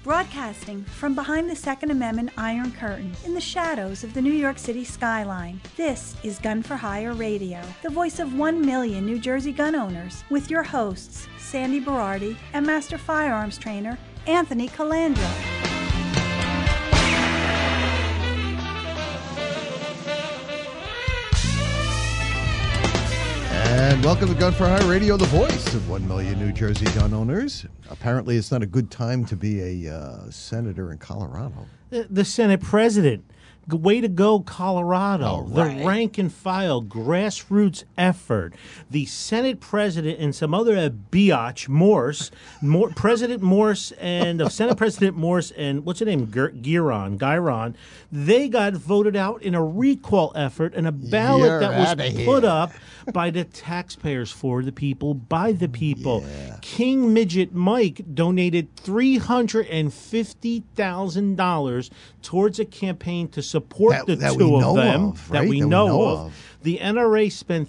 Broadcasting from behind the Second Amendment Iron Curtain in the shadows of the New York City skyline, this is Gun for Hire Radio, the voice of 1 million New Jersey gun owners, with your hosts, Sandy Berardi and Master Firearms Trainer, Anthony Calandra. And welcome to Gun for Hire Radio, the voice of 1 million New Jersey gun owners. Apparently, it's not a good time to be a senator in Colorado. The Senate president. Way to go, Colorado. Right. The rank and file, grassroots effort. The Senate president and some other biatch, President Morse and Senate President Morse and what's her name? Giron. They got voted out in a recall effort and a ballot that was put up by the taxpayers, for the people, by the people. Yeah. King Midget Mike donated $350,000 towards a campaign to support the two of them that we know of. The NRA spent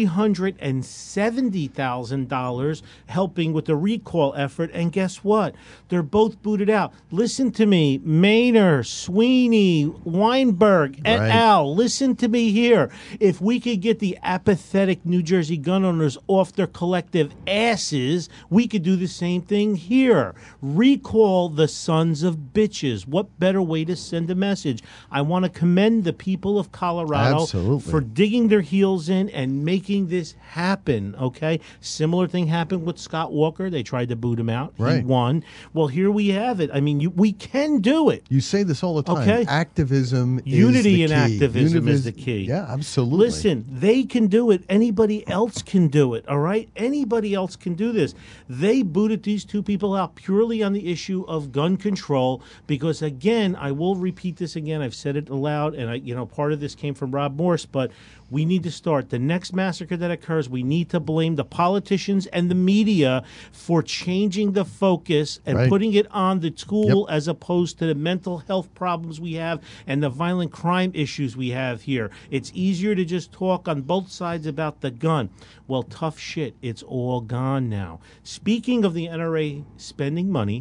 $370,000 helping with the recall effort, and guess what? They're both booted out. Listen to me, Maynor, Sweeney, Weinberg, et al. Listen to me here. If we could get the apathetic New Jersey gun owners off their collective asses, we could do the same thing here. Recall the sons of bitches. What better way to send a message? I want to commend the people of Colorado for digging their heels in and making this happen, okay? Similar thing happened with Scott Walker. They tried to boot him out. He won. Well, here we have it. I mean, we can do it. You say this all the time. Okay? Activism Unity is the and key. activism is the key. Yeah, absolutely. Listen, they can do it. Anybody else can do it, all right? Anybody else can do this. They booted these two people out purely on the issue of gun control because, again, I will repeat this again. I've said it aloud, and part of this came from Rob Morse, but we need to start. The next massacre that occurs, we need to blame the politicians and the media for changing the focus and putting it on the tool as opposed to the mental health problems we have and the violent crime issues we have here. It's easier to just talk on both sides about the gun. Well, tough shit. It's all gone now. Speaking of the NRA spending money,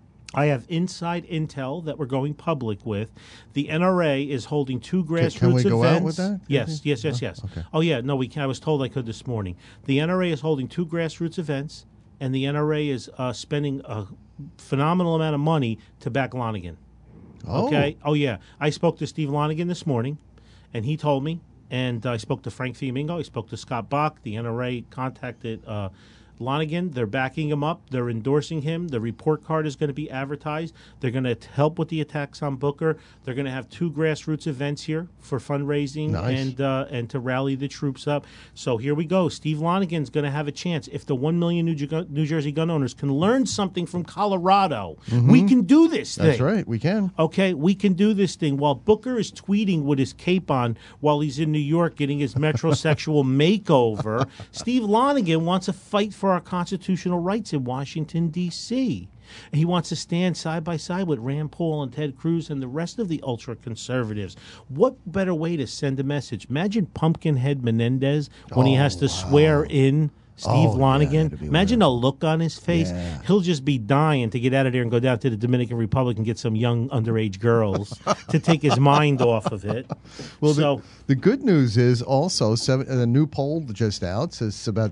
I have inside intel that we're going public with. The NRA is holding two grassroots events. Can we go out with that? Yes. Okay. Oh, yeah. No, we can. I was told I could this morning. The NRA is holding two grassroots events, and the NRA is spending a phenomenal amount of money to back Lonigan. Oh. Okay? Oh, yeah. I spoke to Steve Lonigan this morning, and he told me, and I spoke to Frank Fiamingo. I spoke to Scott Bach. The NRA contacted Lonigan. They're backing him up. They're endorsing him. The report card is going to be advertised. They're going to help with the attacks on Booker. They're going to have two grassroots events here for fundraising and to rally the troops up. So here we go. Steve Lonigan's going to have a chance. If the 1 million New Jersey gun owners can learn something from Colorado, we can do this thing. That's right. We can. Okay, we can do this thing. While Booker is tweeting with his cape on while he's in New York getting his metrosexual makeover, Steve Lonigan wants to fight for our constitutional rights in Washington, D.C. He wants to stand side by side with Rand Paul and Ted Cruz and the rest of the ultra-conservatives. What better way to send a message? Imagine Pumpkinhead Menendez when he has to swear in Steve Lonigan. Imagine the look on his face. Yeah. He'll just be dying to get out of there and go down to the Dominican Republic and get some young underage girls to take his mind off of it. Well, the good news is also a new poll just out says about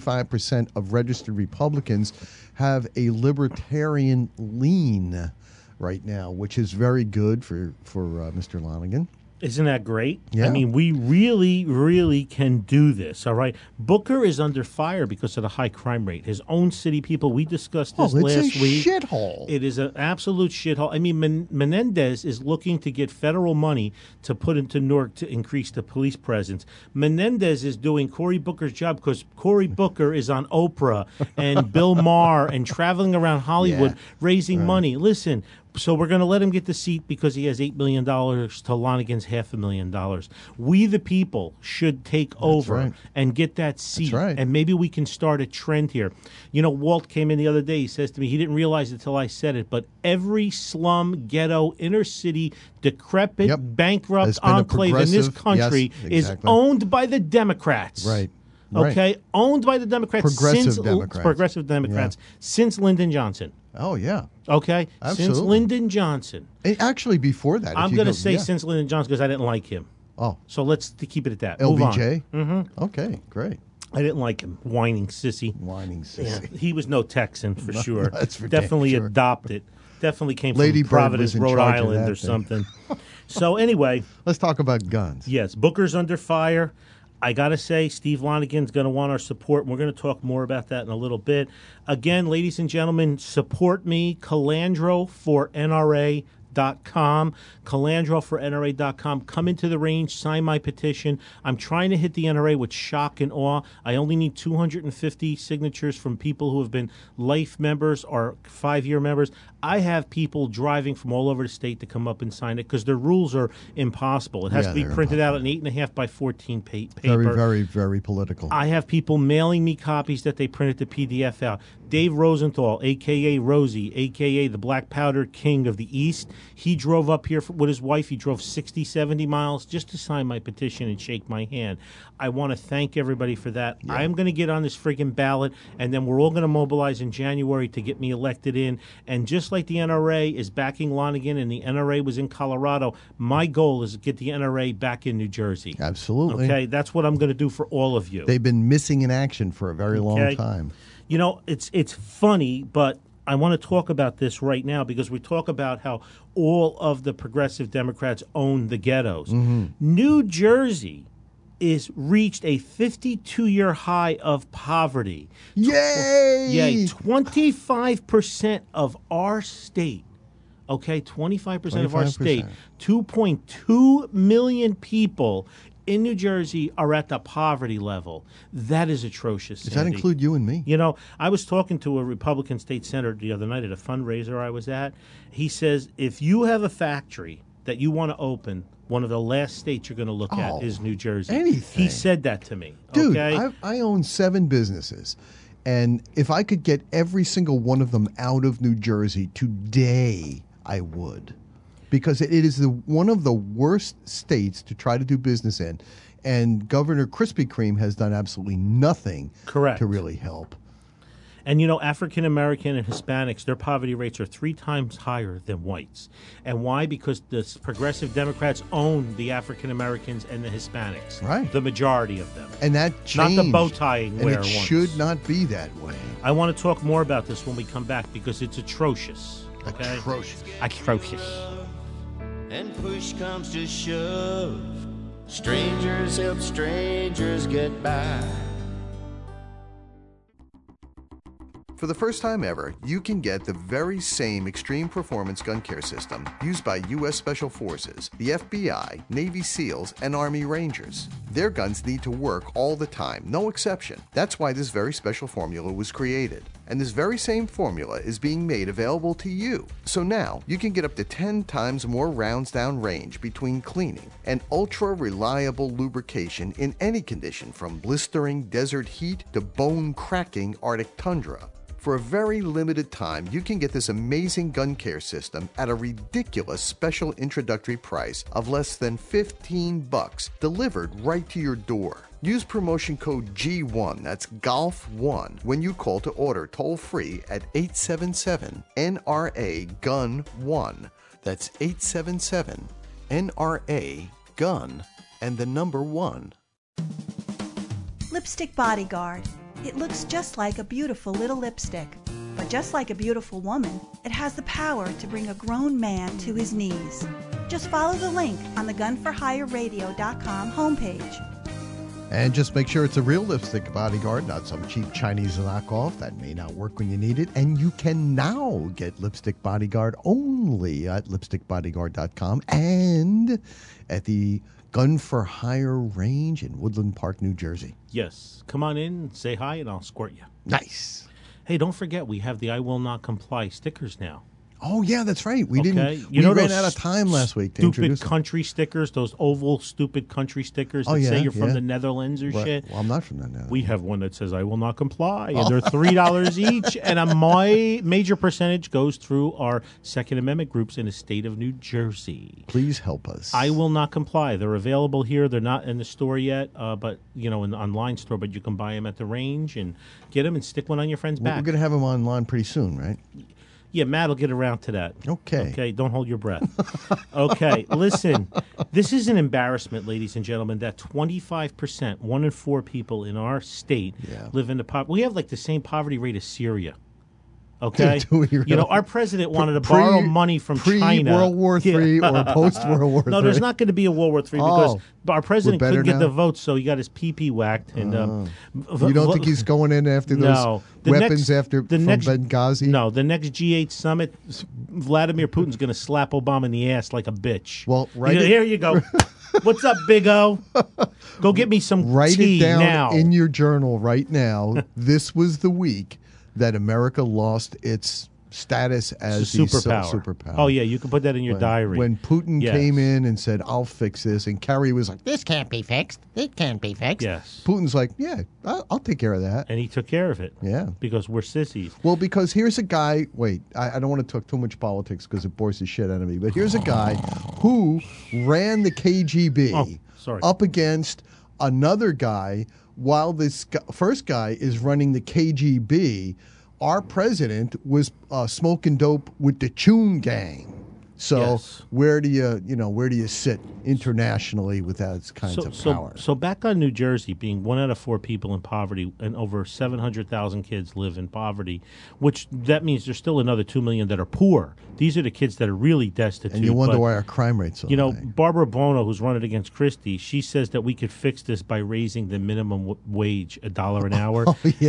75% of registered Republicans have a libertarian lean right now, which is very good for Mr. Lonigan. Isn't that great? Yeah. I mean, we really, really can do this, all right? Booker is under fire because of the high crime rate. His own city people, we discussed this last week. It's a shithole. It is an absolute shithole. I mean, Menendez is looking to get federal money to put into Newark to increase the police presence. Menendez is doing Cory Booker's job because Cory Booker is on Oprah and Bill Maher and traveling around Hollywood raising money. Listen, so we're going to let him get the seat because he has $8 million to Lonigan's $500,000. We, the people, should take over and get that seat. And maybe we can start a trend here. You know, Walt came in the other day. He says to me, he didn't realize it until I said it, but every slum, ghetto, inner city, decrepit, bankrupt enclave in this country is owned by the Democrats. Right. Right. Okay, owned by the Democrats. Progressive Democrats since Lyndon Johnson. Oh, yeah. Okay, Absolutely. since Lyndon Johnson. And actually, before that, I'm going to say since Lyndon Johnson because I didn't like him. Oh, So let's keep it at that. Move on. LBJ? Mm-hmm. Okay, great. I didn't like him. Whining sissy. Whining sissy. Yeah, he was no Texan for sure. That's for damn Definitely sure. adopted. Definitely came Lady from Bird Providence, was in Rhode charge of Island that or thing. something. So anyway, Let's talk about guns. yes, Booker's under fire. I got to say, Steve Lonigan's going to want our support. And we're going to talk more about that in a little bit. Again, ladies and gentlemen, support me, Calandro for NRA.com. Calandro for NRA.com. Come into the range, sign my petition. I'm trying to hit the NRA with shock and awe. I only need 250 signatures from people who have been life members or 5-year members. I have people driving from all over the state to come up and sign it because their rules are impossible. It has Yeah, to be they're printed out in 8.5 by 14 paper. Very, very, very political. I have people mailing me copies that they printed the PDF out. Dave Rosenthal, a.k.a. Rosie, a.k.a. the Black Powder King of the East, he drove up here with his wife. He drove 60, 70 miles just to sign my petition and shake my hand. I want to thank everybody for that. Yeah. I'm going to get on this friggin' ballot, and then we're all going to mobilize in January to get me elected in. And just like the NRA is backing Lonigan and the NRA was in Colorado, my goal is to get the NRA back in New Jersey. Absolutely. Okay, that's what I'm going to do for all of you. They've been missing in action for a very long time. You know, it's funny, but I want to talk about this right now because we talk about how all of the progressive Democrats own the ghettos. Mm-hmm. New Jersey is reached a 52-year high of poverty. Yay! Yay! 25% of our state. Okay, 25% of our state. 2.2 million people in New Jersey are at the poverty level. That is atrocious. Does that include you and me? You know, I was talking to a Republican state senator the other night at a fundraiser I was at. He says, if you have a factory that you want to open, one of the last states you're going to look at is New Jersey. Anything. He said that to me. Dude, okay? I own 7 businesses. And if I could get every single one of them out of New Jersey today, I would. Because it is one of the worst states to try to do business in. And Governor Krispy Kreme has done absolutely nothing to really help. And, you know, African-American and Hispanics, their poverty rates are 3 times higher than whites. And why? Because the progressive Democrats own the African-Americans and the Hispanics. Right. The majority of them. And that changed. Not the bow tying wear ones. And it ones. should not be that way. I want to talk more about this when we come back because it's atrocious. Okay? Atrocious. Atrocious. And push comes to shove, strangers help strangers get by. For the first time ever, you can get the very same extreme performance gun care system used by U.S. Special Forces, the FBI, Navy SEALs, and Army Rangers. Their guns need to work all the time, no exception. That's why this very special formula was created. And this very same formula is being made available to you. So now, you can get up to 10 times more rounds down range between cleaning and ultra-reliable lubrication in any condition from blistering desert heat to bone-cracking Arctic tundra. For a very limited time, you can get this amazing gun care system at a ridiculous special introductory price of less than $15 delivered right to your door. Use promotion code G1, that's GOLF1, when you call to order toll-free at 877-NRA-GUN-1. That's 877-NRA-GUN and the number 1. Lipstick Bodyguard. It looks just like a beautiful little lipstick. But just like a beautiful woman, it has the power to bring a grown man to his knees. Just follow the link on the GunForHireRadio.com homepage. And just make sure it's a real Lipstick Bodyguard, not some cheap Chinese knockoff that may not work when you need it. And you can now get Lipstick Bodyguard only at lipstickbodyguard.com and at the Gun for Hire range in Woodland Park, New Jersey. Yes. Come on in, say hi, and I'll squirt you. Nice. Hey, don't forget, we have the I Will Not Comply stickers now. Oh yeah, that's right. We Okay. didn't. You we know ran those out of time last week to Stupid introduce them. country stickers, those oval stupid country stickers that Oh, yeah, say you're from yeah. the Netherlands or Right. shit. Well, I'm not from that now. We have one that says "I will not comply," and they're $3 each, and a major percentage goes through our Second Amendment groups in the state of New Jersey. Please help us. I will not comply. They're available here. They're not in the store yet, but in the online store. But you can buy them at the range and get them and stick one on your friend's We're back. going to have them online pretty soon, right? Yeah, Matt will get around to that. Okay. Okay, don't hold your breath. Okay, listen. This is an embarrassment, ladies and gentlemen, that 25%, 1 in 4 people in our state live in the poverty. We have like the same poverty rate as Syria. Okay, Do we really? our president wanted to borrow money from China. World War III or post World War III. No, there's not going to be a World War III because our president We're better couldn't get the now? votes, so he got his pee whacked. And You don't think he's going in after those weapons from Benghazi? No, the next G8 summit, Vladimir Putin's going to slap Obama in the ass like a bitch. Well, right. Here you go. What's up, Big O? Go get me some Write tea it down now. in your journal right now. This was the week that America lost its status as the superpower. Oh, yeah, you can put that in your diary. When Putin Yes. came in and said, "I'll fix this," and Kerry was like, "This can't be fixed. It can't be fixed." Yes. Putin's like, "Yeah, I'll take care of that." And he took care of it. Yeah. Because we're sissies. Well, because here's a guy. Wait, I don't want to talk too much politics because it bores the shit out of me. But here's a guy who ran the KGB up against another guy while this first guy is running the KGB. Our president was smoking dope with the Chun gang. So where do you sit internationally with those kinds of power? So back on New Jersey, being 1 out of 4 people in poverty, and over 700,000 kids live in poverty, which that means there's still another 2 million that are poor. These are the kids that are really destitute. And you wonder why our crime rate's so high. Barbara Bono, who's running against Christie, she says that we could fix this by raising the minimum wage $1 an hour.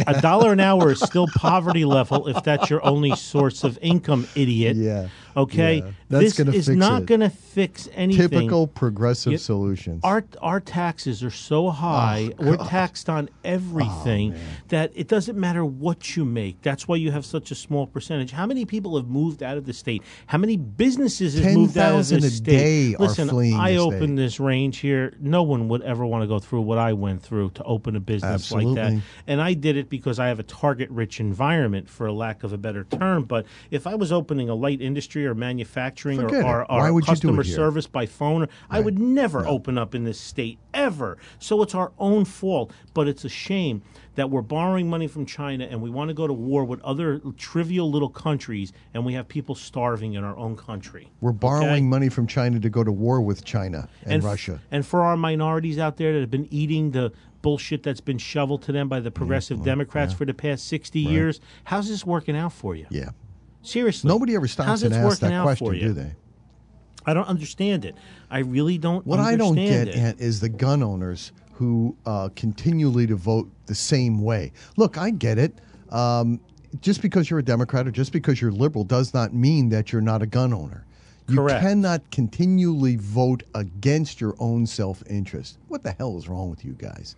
$1 an hour is still poverty level if that's your only source of income, idiot. Yeah. Okay? Yeah. This is not going to fix anything. Typical progressive solutions. Our taxes are so high, we're taxed on everything that it doesn't matter what you make. That's why you have such a small percentage. How many people have moved out of the state? How many businesses have moved out of the 10,000 a day state? Listen, are fleeing I the opened state. this range here. No one would ever want to go through what I went through to open a business like that. Absolutely. And I did it because I have a target-rich environment, for a lack of a better term. But if I was opening a light industry or manufacturing Forget it. or Why would you do customer it here? service by phone, I would never open up in this state, ever. So it's our own fault. But it's a shame that we're borrowing money from China and we want to go to war with other trivial little countries, and we have people starving in our own country. We're borrowing money from China to go to war with China and Russia. And for our minorities out there that have been eating the bullshit that's been shoveled to them by the progressive Democrats for the past 60 years, how's this working out for you? Yeah. Seriously. Nobody ever stops how's and it asks working that out question, for you? do they? I don't understand it. I really don't What I understand don't get, it. Ant, is the gun owners who continually to vote the same way. Look, I get it. Just because you're a Democrat or just because you're liberal does not mean that you're not a gun owner. You Correct. cannot continually vote against your own self-interest. What the hell is wrong with you guys?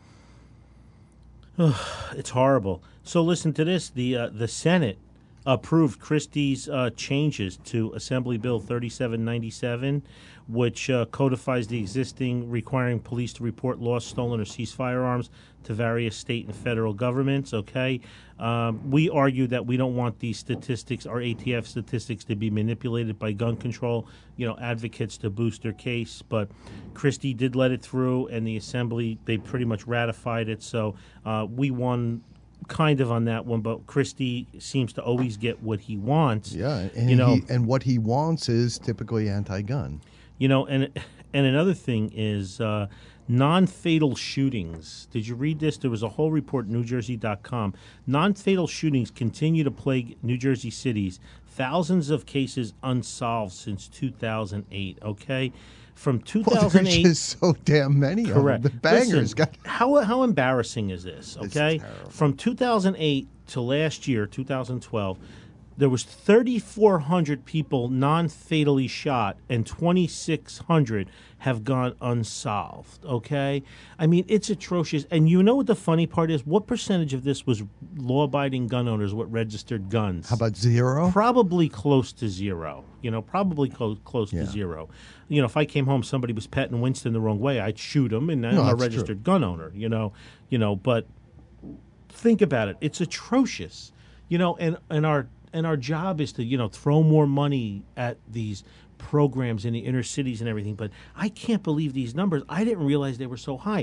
It's horrible. So listen to this. The Senate approved Christie's changes to Assembly Bill 3797, which codifies the existing requiring police to report lost, stolen, or seized firearms to various state and federal governments. Okay, we argue that we don't want these statistics, our ATF statistics, to be manipulated by gun control, advocates to boost their case. But Christie did let it through, and the Assembly, they pretty much ratified it. So we won kind of on that one, but Christie seems to always get what he wants. Yeah, and and what he wants is typically anti-gun. And another thing is non-fatal shootings. Did you read this? There was a whole report, NewJersey.com. Non-fatal shootings continue to plague New Jersey cities. Thousands of cases unsolved since 2008. Okay, from 2008. There's just so damn many. Correct. Of them. The bangers Listen, got. How embarrassing is this? Okay, terrible. from 2008 to last year, 2012. there was 3,400 people non-fatally shot, and 2,600 have gone unsolved, okay? I mean, it's atrocious. And you know what the funny part is? What percentage of this was law-abiding gun owners with registered guns? How about zero? Probably close to zero. Probably close to zero. If I came home, somebody was petting Winston the wrong way, I'd shoot him, and I'm a registered gun owner, But think about it. It's atrocious, and our job is to, throw more money at these programs in the inner cities and everything. But I can't believe these numbers. I didn't realize they were so high.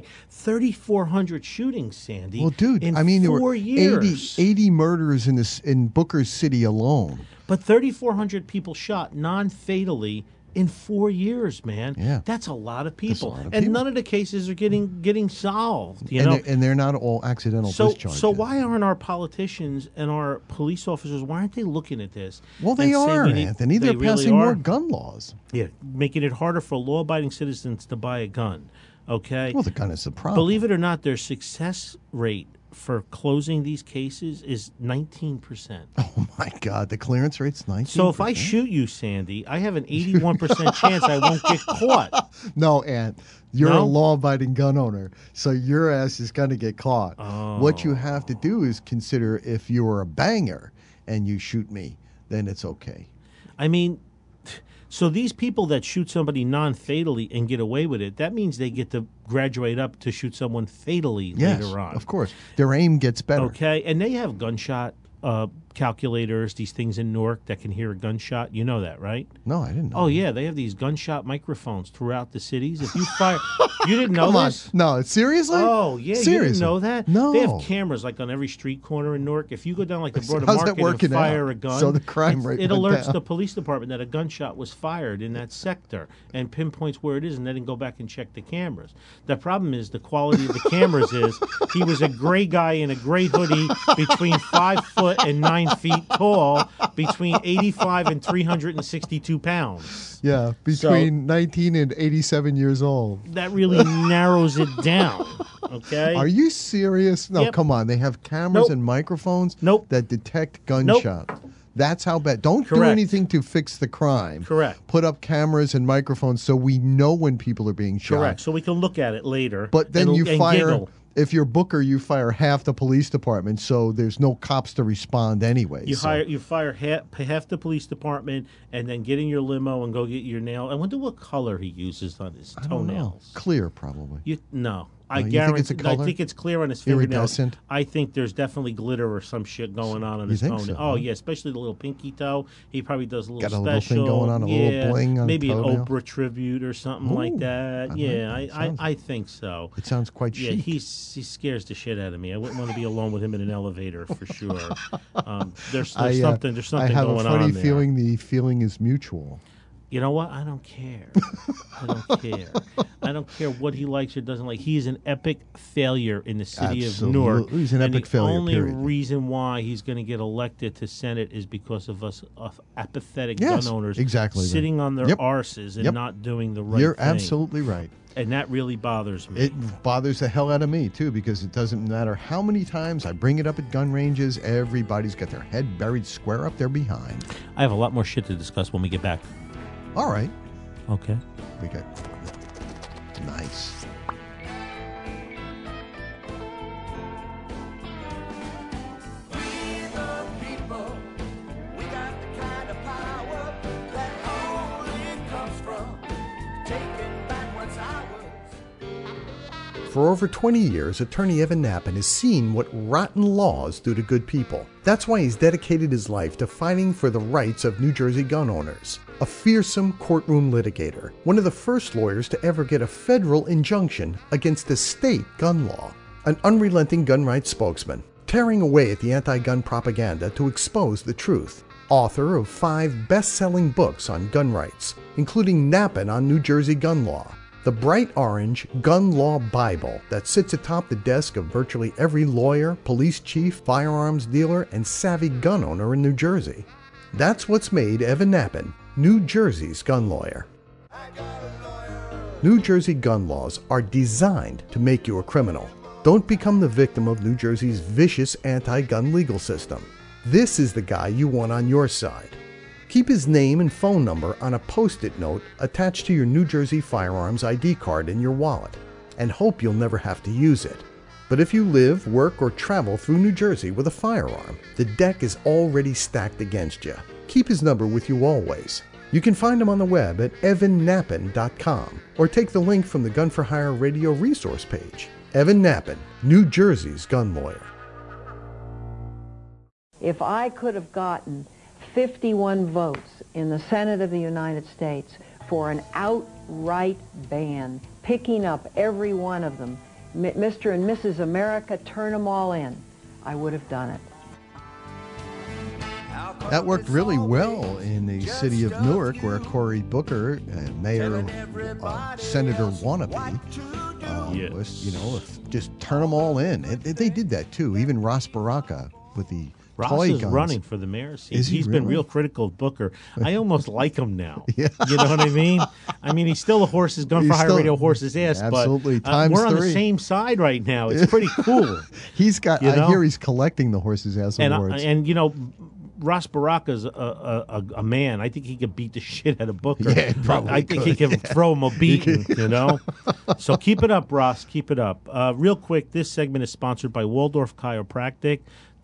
3,400 shootings, Sandy. Well, dude, in there 4 were years. 80 murders in Booker City alone. But 3,400 people shot non-fatally in 4 years, man. Yeah. That's a lot of people. That's a lot of and people. none of the cases are getting solved, And they're not all accidental discharges. So why aren't our politicians and our police officers, why aren't they looking at this? Well, they and saying are, we need- Anthony. They're really passing are? more gun laws. Yeah, making it harder for law-abiding citizens to buy a gun, okay? Well, the gun is the problem. Believe it or not, their success rate for closing these cases is 19%. Oh, my God. The clearance rate's 19%. So if I shoot you, Sandy, I have an 81% chance I won't get caught. No, Ant. You're No? a law-abiding gun owner, so your ass is going to get caught. Oh. What you have to do is consider if you were a banger and you shoot me, then it's okay. I mean, so these people that shoot somebody non-fatally and get away with it, that means they get to graduate up to shoot someone fatally Yes, later on. of course. Their aim gets better. Okay, and they have gunshot calculators, these things in Newark that can hear a gunshot. You know that, right? No, I didn't know. Oh, yeah, they have these gunshot microphones throughout the cities. If you fire... You didn't know Come on. this? No, seriously? Oh, yeah, Seriously? you didn't know that? No. They have cameras, like, on every street corner in Newark. If you go down, like, the Broader How's that Market working and fire out? a gun... So the crime rate It went alerts down. the police department that a gunshot was fired in that sector and pinpoints where it is, and they didn't go back and check the cameras. The problem is the quality of the cameras is he was a gray guy in a gray hoodie between 5 foot and 9 feet tall, between 85 and 362 pounds. Yeah, between 19 and 87 years old. That really narrows it down, okay? Are you serious? No, Yep. come on. They have cameras Nope. and microphones Nope. that detect gunshot. That's how bad. Don't do Correct. anything to fix the crime. Correct. Put up cameras and microphones so we know when people are being shot. Correct, so we can look at it later. But then and, you and fire, giggle. if you're Booker, you fire half the police department, so there's no cops to respond anyway. You so. fire half the police department, and then get in your limo and go get your nail. I wonder what color he uses on his I don't know. toenails. Clear, probably. No, I you think guarantee. it's a color? I think it's clear on his fingernails. Iridescent? I think there's definitely glitter or some shit going on his think toenail. so, Oh huh? yeah, especially the little pinky toe. He probably does a little Got a special. little thing going on, a little bling on the maybe an toenail? Oprah tribute or something like Ooh, that. I like Yeah, that. Sounds- I think so. It sounds quite Yeah, chic. he scares the shit out of me. I wouldn't want to be alone with him in an elevator for sure. There's something. There's something I have going a funny on there. feeling the feeling is mutual. You know what? I don't care. I don't care. I don't care what he likes or doesn't like. He is an epic failure in the city of Newark. Absolutely. He's an and epic the failure, only period. reason why he's going to get elected to Senate is because of us apathetic Yes, gun owners exactly right. sitting on their Yep. arses and Yep. not doing the right You're thing. absolutely right. And that really bothers me. It bothers the hell out of me, too, because it doesn't matter how many times I bring it up at gun ranges, everybody's got their head buried square up their behind. I have a lot more shit to discuss when we get back. All right. Okay. We got nice. For over 20 years, attorney Evan Nappen has seen what rotten laws do to good people. That's why he's dedicated his life to fighting for the rights of New Jersey gun owners. A fearsome courtroom litigator, one of the first lawyers to ever get a federal injunction against a state gun law. An unrelenting gun rights spokesman, tearing away at the anti-gun propaganda to expose the truth. Author of 5 best-selling books on gun rights, including Nappen on New Jersey gun law. The bright orange Gun Law Bible that sits atop the desk of virtually every lawyer, police chief, firearms dealer, and savvy gun owner in New Jersey. That's what's made Evan Nappen New Jersey's gun lawyer. New Jersey gun laws are designed to make you a criminal. Don't become the victim of New Jersey's vicious anti-gun legal system. This is the guy you want on your side. Keep his name and phone number on a Post-it note attached to your New Jersey Firearms ID card in your wallet, and hope you'll never have to use it. But if you live, work, or travel through New Jersey with a firearm, the deck is already stacked against you. Keep his number with you always. You can find him on the web at evannappen.com or take the link from the Gun for Hire radio resource page. Evan Nappen, New Jersey's gun lawyer. If I could have gotten 51 votes in the Senate of the United States for an outright ban, picking up every one of them, Mr. and Mrs. America, turn them all in, I would have done it. That worked really well in the city of Newark, where Cory Booker, Mayor, Senator wannabe, was, just turn them all in. They did that too. Even Ross Baraka with the Ross toy is guns. running for the mayor's seat. Is he He's really? been real critical of Booker. I almost like him now. Yeah. You know what I mean? I mean, he's still a horse's gun for hire radio horse's ass, absolutely. but Times we're on the 3. same side right now. It's pretty cool. He's got. You I know? hear he's collecting the horse's ass awards. And you know, Ross Baraka's a man. I think he could beat the shit out of Booker. Yeah, he probably I think could. he can throw him a beating, you know? So keep it up, Ross. Keep it up. Real quick, this segment is sponsored by Waldorf Chiropractic.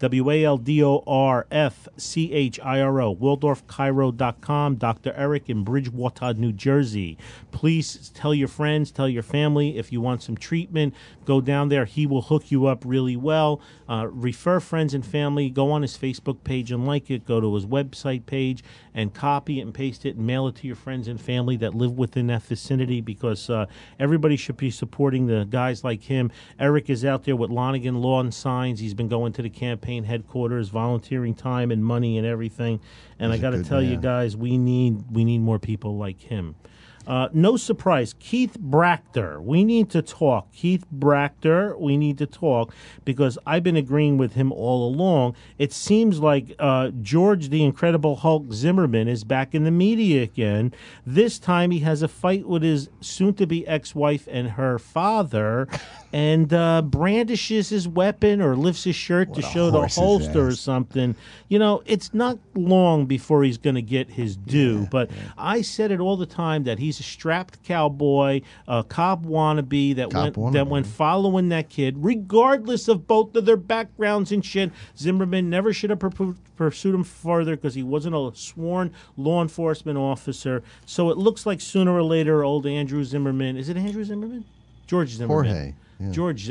WALDORFCHIRO, WaldorfChiro.com, Dr. Eric in Bridgewater, New Jersey. Please tell your friends, tell your family if you want some treatment. Go down there. He will hook you up really well. Refer friends and family. Go on his Facebook page and like it. Go to his website page and copy it and paste it and mail it to your friends and family that live within that vicinity, because everybody should be supporting the guys like him. Eric is out there with Lonigan Lawn Signs. He's been going to the campaign headquarters, volunteering time and money and everything. And He's I got to a good tell you man. guys, we need more people like him. No surprise, Keith Brachter. We need to talk. Keith Brachter, we need to talk, because I've been agreeing with him all along. It seems like George the Incredible Hulk Zimmerman is back in the media again. This time he has a fight with his soon-to-be ex-wife and her father, and brandishes his weapon or lifts his shirt to show the horse's holster or ass. something. You know, it's not long before he's going to get his due. But I said it all the time that he's a strapped cowboy, a cop wannabe that went following that kid, regardless of both of their backgrounds and shit. Zimmerman never should have pursued him further because he wasn't a sworn law enforcement officer. So it looks like sooner or later, old Andrew Zimmerman. Is it Andrew Zimmerman? George Zimmerman. Jorge. Yeah. George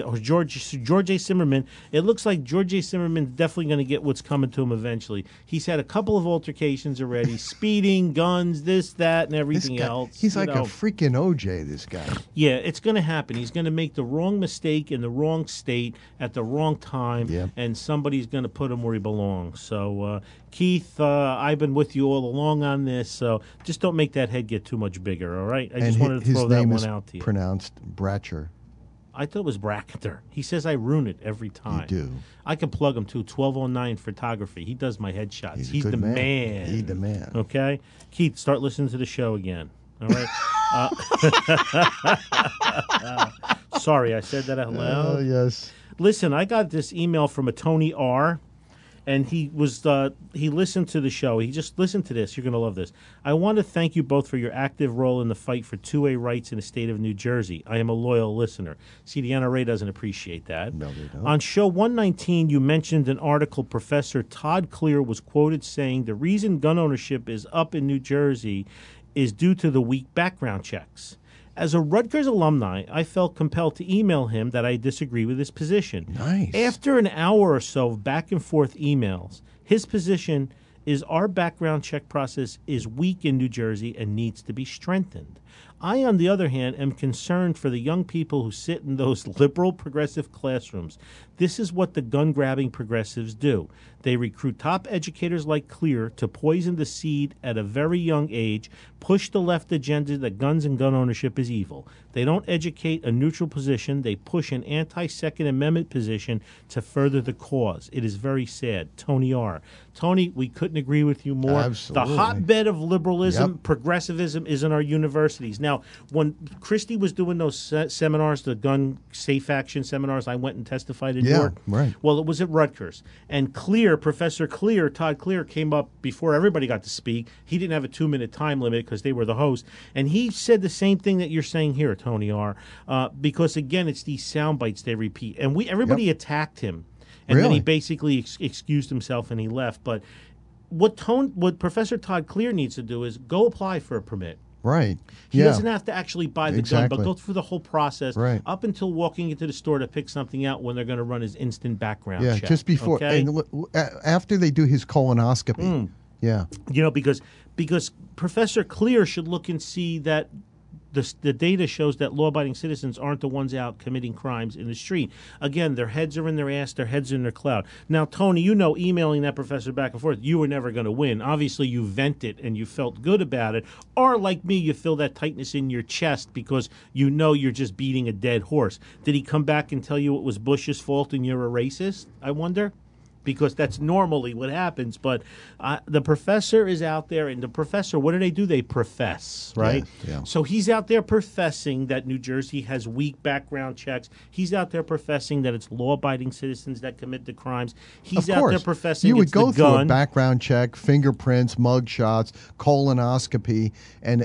A. Zimmerman. It looks like George A. Zimmerman's definitely going to get what's coming to him eventually. He's had a couple of altercations already, speeding, guns, this, that, and everything else. He's you like know. a freaking OJ, this guy. Yeah, it's going to happen. He's going to make the wrong mistake in the wrong state at the wrong time, and somebody's going to put him where he belongs. So, Keith, I've been with you all along on this, so just don't make that head get too much bigger, all right? I just wanted to throw that one out to you. His name is pronounced Bratcher. I thought it was Brachter. He says I ruin it every time. You do. I can plug him too. 1209 Photography. He does my headshots. He's a good the man. He's the man. Okay? Keith, start listening to the show again. All right? Sorry, I said that out loud. Oh, yes. Listen, I got this email from a Tony R., and he listened to the show. He just listened to this. You're going to love this. I want to thank you both for your active role in the fight for 2A rights in the state of New Jersey. I am a loyal listener. See, the NRA doesn't appreciate that. No, they don't. On show 119, you mentioned an article Professor Todd Clear was quoted saying the reason gun ownership is up in New Jersey is due to the weak background checks. As a Rutgers alumni, I felt compelled to email him that I disagree with his position. Nice. After an hour or so of back and forth emails, his position is our background check process is weak in New Jersey and needs to be strengthened. I, on the other hand, am concerned for the young people who sit in those liberal progressive classrooms. This is what the gun-grabbing progressives do. They recruit top educators like Clear to poison the seed at a very young age, push the left agenda that guns and gun ownership is evil. They don't educate a neutral position. They push an anti-Second Amendment position to further the cause. It is very sad. Tony R. Tony, we couldn't agree with you more. Absolutely. The hotbed of liberalism, Yep. progressivism is in our universities. Now, Now, when Christie was doing those seminars, the gun safe action seminars, I went and testified in New York. Right. Well, it was at Rutgers. And Professor Todd Clear came up before everybody got to speak. He didn't have a 2-minute time limit because they were the host. And he said the same thing that you're saying here, Tony R., because, again, it's these sound bites they repeat. And everybody attacked him. And then he basically excused himself and he left. But what Professor Todd Clear needs to do is go apply for a permit. Right. He doesn't have to actually buy the gun, but go through the whole process up until walking into the store to pick something out when they're going to run his instant background check. Just before. Okay? And after they do his colonoscopy. Yeah. You know, because Professor Clear should look and see that the data shows that law-abiding citizens aren't the ones out committing crimes in the street. Again, their heads are in their ass, their heads are in their cloud. Now, Tony, you know, emailing that professor back and forth, you were never going to win. Obviously, you vented and you felt good about it. Or, like me, you feel that tightness in your chest because you know you're just beating a dead horse. Did he come back and tell you it was Bush's fault and you're a racist, I wonder? Because that's normally what happens. But the professor is out there, and the professor, what do? They profess, right? Yeah. So he's out there professing that New Jersey has weak background checks. He's out there professing that it's law-abiding citizens that commit the crimes. He's out there professing you would it's go the through gun. a background check, fingerprints, mug shots, colonoscopy, and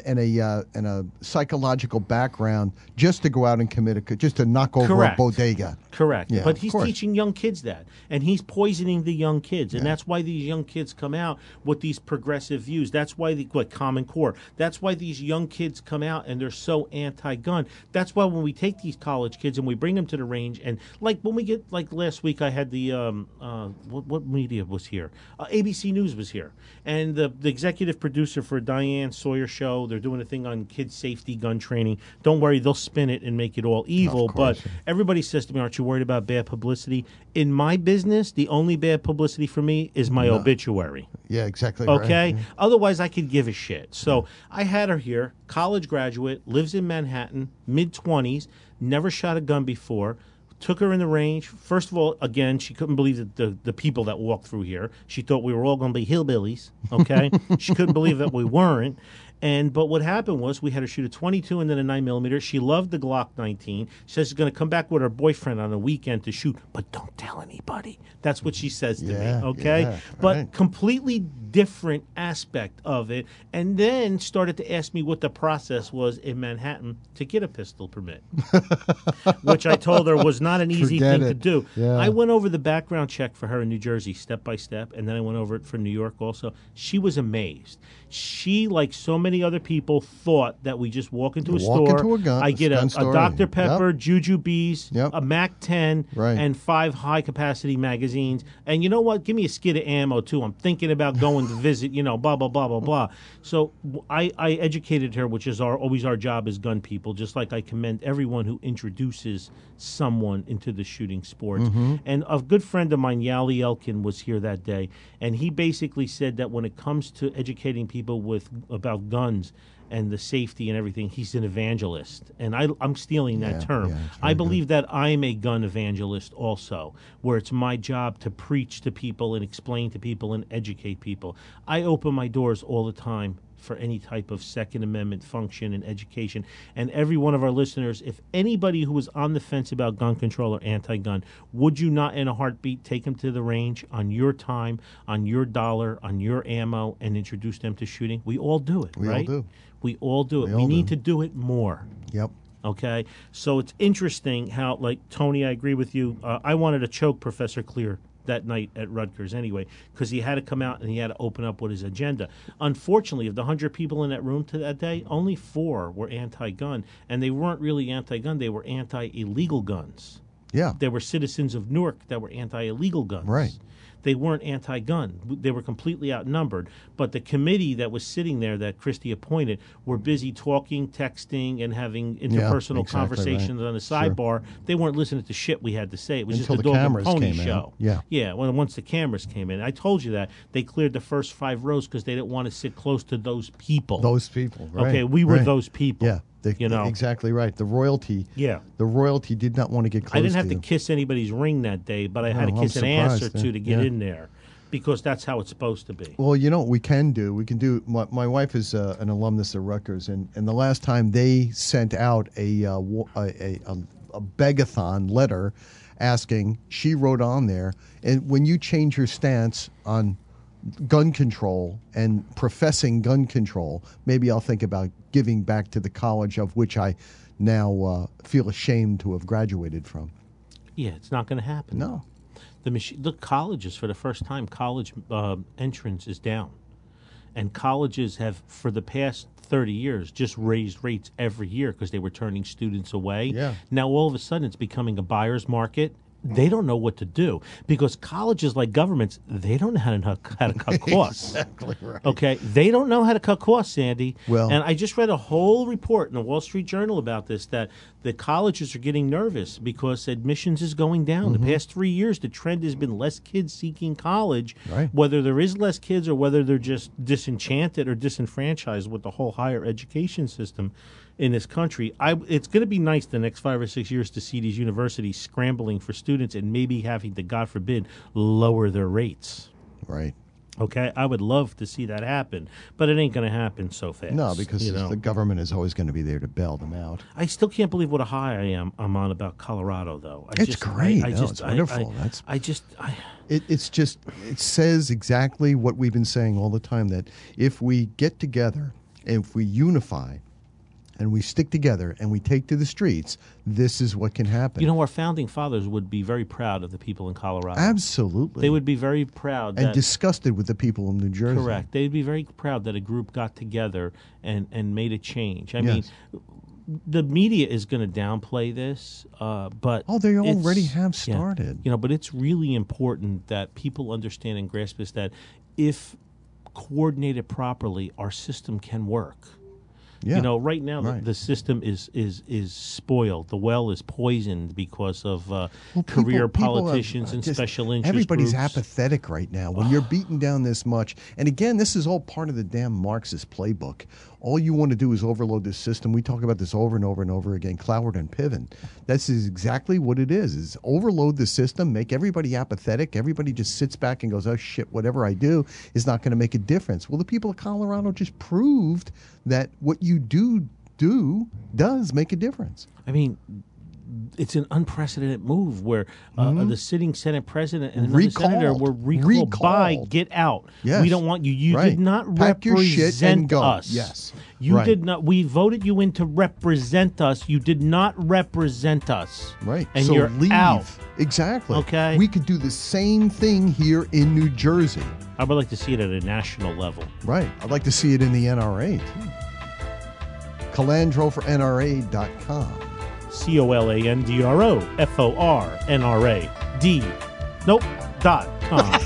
a psychological background just to go out and just to knock over a bodega. Correct. Yeah, but he's teaching young kids that, and he's poisoning the young kids, and that's why these young kids come out with these progressive views. That's why Common Core. That's why these young kids come out and they're so anti-gun. That's why when we take these college kids and we bring them to the range, and like when we get last week, I had the what media was here? ABC News was here, and the executive producer for Diane Sawyer show. They're doing a thing on kids safety, gun training. Don't worry, they'll spin it and make it all evil. But everybody says to me, "Aren't you worried about bad publicity?" In my business, the only bad publicity for me is my obituary. Yeah, exactly. Okay? Right. Otherwise, I could give a shit. So I had her here, college graduate, lives in Manhattan, mid-20s, never shot a gun before. Took her in the range. First of all, again, she couldn't believe that the people that walked through here. She thought we were all going to be hillbillies, okay? She couldn't believe that we weren't. But what happened was we had her shoot a 22 and then a 9mm. She loved the Glock 19. She says she's going to come back with her boyfriend on a weekend to shoot, but don't tell anybody. That's what she says to me, okay? Yeah, but completely different aspect of it. And then started to ask me what the process was in Manhattan to get a pistol permit, which I told her was not an easy thing to do. Yeah. I went over the background check for her in New Jersey step by step, and then I went over it for New York also. She was amazed. She, like so many other people, thought that we just walk into a store, I get a Dr. Pepper, Jujubes, a MAC-10, and 5 high-capacity magazines. And you know what? Give me a skid of ammo, too. I'm thinking about going to visit, blah, blah, blah, blah, blah. So I educated her, which is always our job as gun people, just like I commend everyone who introduces someone into the shooting sports. And a good friend of mine, Yali Elkin, was here that day, and he basically said that when it comes to educating people about guns and the safety and everything, he's an evangelist. And I'm stealing that term. Yeah, I believe that I'm a gun evangelist also, where it's my job to preach to people and explain to people and educate people. I open my doors all the time for any type of Second Amendment function and education. And every one of our listeners, if anybody who is on the fence about gun control or anti-gun, would you not in a heartbeat take them to the range on your time, on your dollar, on your ammo, and introduce them to shooting? We all do it, right? We all do. We all do it. We need to do it more. Yep. Okay? So it's interesting how, like, Tony, I agree with you. I wanted to choke Professor Clear that night at Rutgers anyway, because he had to come out and he had to open up with his agenda. Unfortunately, of the 100 people in that room to that day, only 4 were anti-gun, and they weren't really anti-gun, they were anti-illegal guns. Yeah. There were citizens of Newark that were anti-illegal guns. Right. They weren't anti-gun. They were completely outnumbered. But the committee that was sitting there that Christie appointed were busy talking, texting, and having interpersonal conversations on the sidebar. They weren't listening to shit we had to say. It was Until just a the dog and cameras pony came show. in. Yeah. Well, once the cameras came in. I told you that. They cleared the first 5 rows because they didn't want to sit close to those people. Those people, right. Okay, we were those people. Yeah. Exactly right. The royalty. Yeah. The royalty did not want to get close to I didn't have to kiss anybody's ring that day, but I had to kiss an ass or two to get in there. because that's how it's supposed to be. Well, you know what we can do? We can do. My wife is an alumnus of Rutgers, and the last time they sent out a begathon letter asking, she wrote on there, and when you change your stance on gun control and professing gun control, maybe I'll think about giving back to the college of which I now feel ashamed to have graduated from. Yeah, it's not going to happen. No. The colleges, for the first time, college entrance is down. And colleges have, for the past 30 years, just raised rates every year because they were turning students away. Yeah. Now, all of a sudden, it's becoming a buyer's market. They don't know what to do because colleges, like governments, they don't know how to cut costs. Exactly right. Okay, they don't know how to cut costs, Sandy. Well, and I just read a whole report in the Wall Street Journal about this, that the colleges are getting nervous because admissions is going down. The past 3 years, the trend has been less kids seeking college. Right. Whether there is less kids or whether they're just disenchanted or disenfranchised with the whole higher education system in this country. It's going to be nice the next 5 or 6 years to see these universities scrambling for students and maybe having to, God forbid, lower their rates. Right. Okay, I would love to see that happen, but it ain't going to happen so fast. No, because the government is always going to be there to bail them out. I still can't believe what a high I'm on about Colorado, though. It's great. It's wonderful. It says exactly what we've been saying all the time, that if we get together and if we unify and we stick together and we take to the streets, this is what can happen. You know, our founding fathers would be very proud of the people in Colorado. Absolutely. They would be very proud. And disgusted with the people in New Jersey. Correct. They'd be very proud that a group got together and made a change. I mean, the media is going to downplay this, but... Oh, they already have started. Yeah, but it's really important that people understand and grasp this, that if coordinated properly, our system can work. Yeah. You know, right now the system is spoiled. The well is poisoned because of career politicians and special interest everybody's groups. apathetic right now. When you're beaten down this much, and again, this is all part of the damn Marxist playbook. All you want to do is overload this system. We talk about this over and over and over again, Cloward and Piven. This is exactly what it is overload the system, make everybody apathetic. Everybody just sits back and goes, oh, shit, whatever I do is not going to make a difference. Well, the people of Colorado just proved that what you do does make a difference. I mean, it's an unprecedented move where the sitting Senate president and another senator were recalled by get out. Yes. We don't want you. You did not Pack your shit and represent go. us. Yes. You did not. We voted you in to represent us. You did not represent us. Right. And so you're leave. out. Exactly. Okay. We could do the same thing here in New Jersey. I would like to see it at a national level. Right. I'd like to see it in the NRA, too. Calandro for NRA.com. COLANDROFORNRAD. Nope. .com.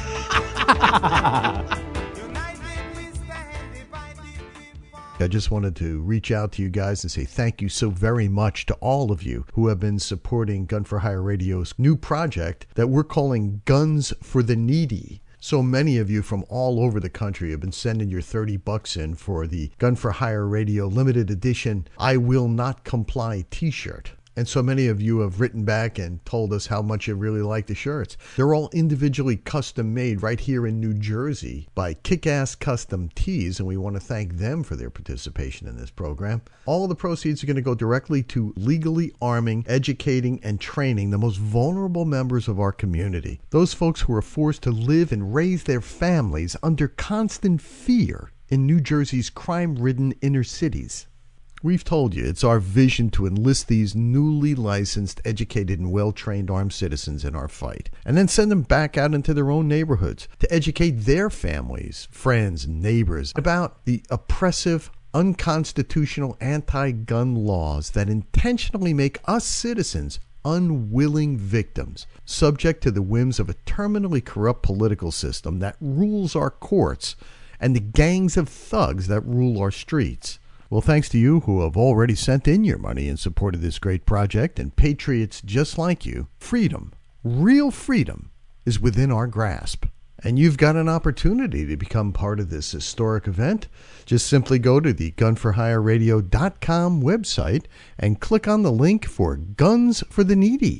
I just wanted to reach out to you guys and say thank you so very much to all of you who have been supporting Gun for Hire Radio's new project that we're calling Guns for the Needy. So many of you from all over the country have been sending your $30 in for the Gun for Hire Radio limited edition I Will Not Comply t-shirt. And so many of you have written back and told us how much you really like the shirts. They're all individually custom made right here in New Jersey by Kick-Ass Custom Tees, and we want to thank them for their participation in this program. All of the proceeds are going to go directly to legally arming, educating, and training the most vulnerable members of our community. Those folks who are forced to live and raise their families under constant fear in New Jersey's crime-ridden inner cities. We've told you it's our vision to enlist these newly licensed, educated, and well-trained armed citizens in our fight, and then send them back out into their own neighborhoods to educate their families, friends, and neighbors about the oppressive, unconstitutional anti-gun laws that intentionally make us citizens unwilling victims, subject to the whims of a terminally corrupt political system that rules our courts and the gangs of thugs that rule our streets. Well, thanks to you who have already sent in your money in support of this great project, and patriots just like you, freedom, real freedom, is within our grasp. And you've got an opportunity to become part of this historic event. Just simply go to the gunforhireradio.com website and click on the link for Guns for the Needy.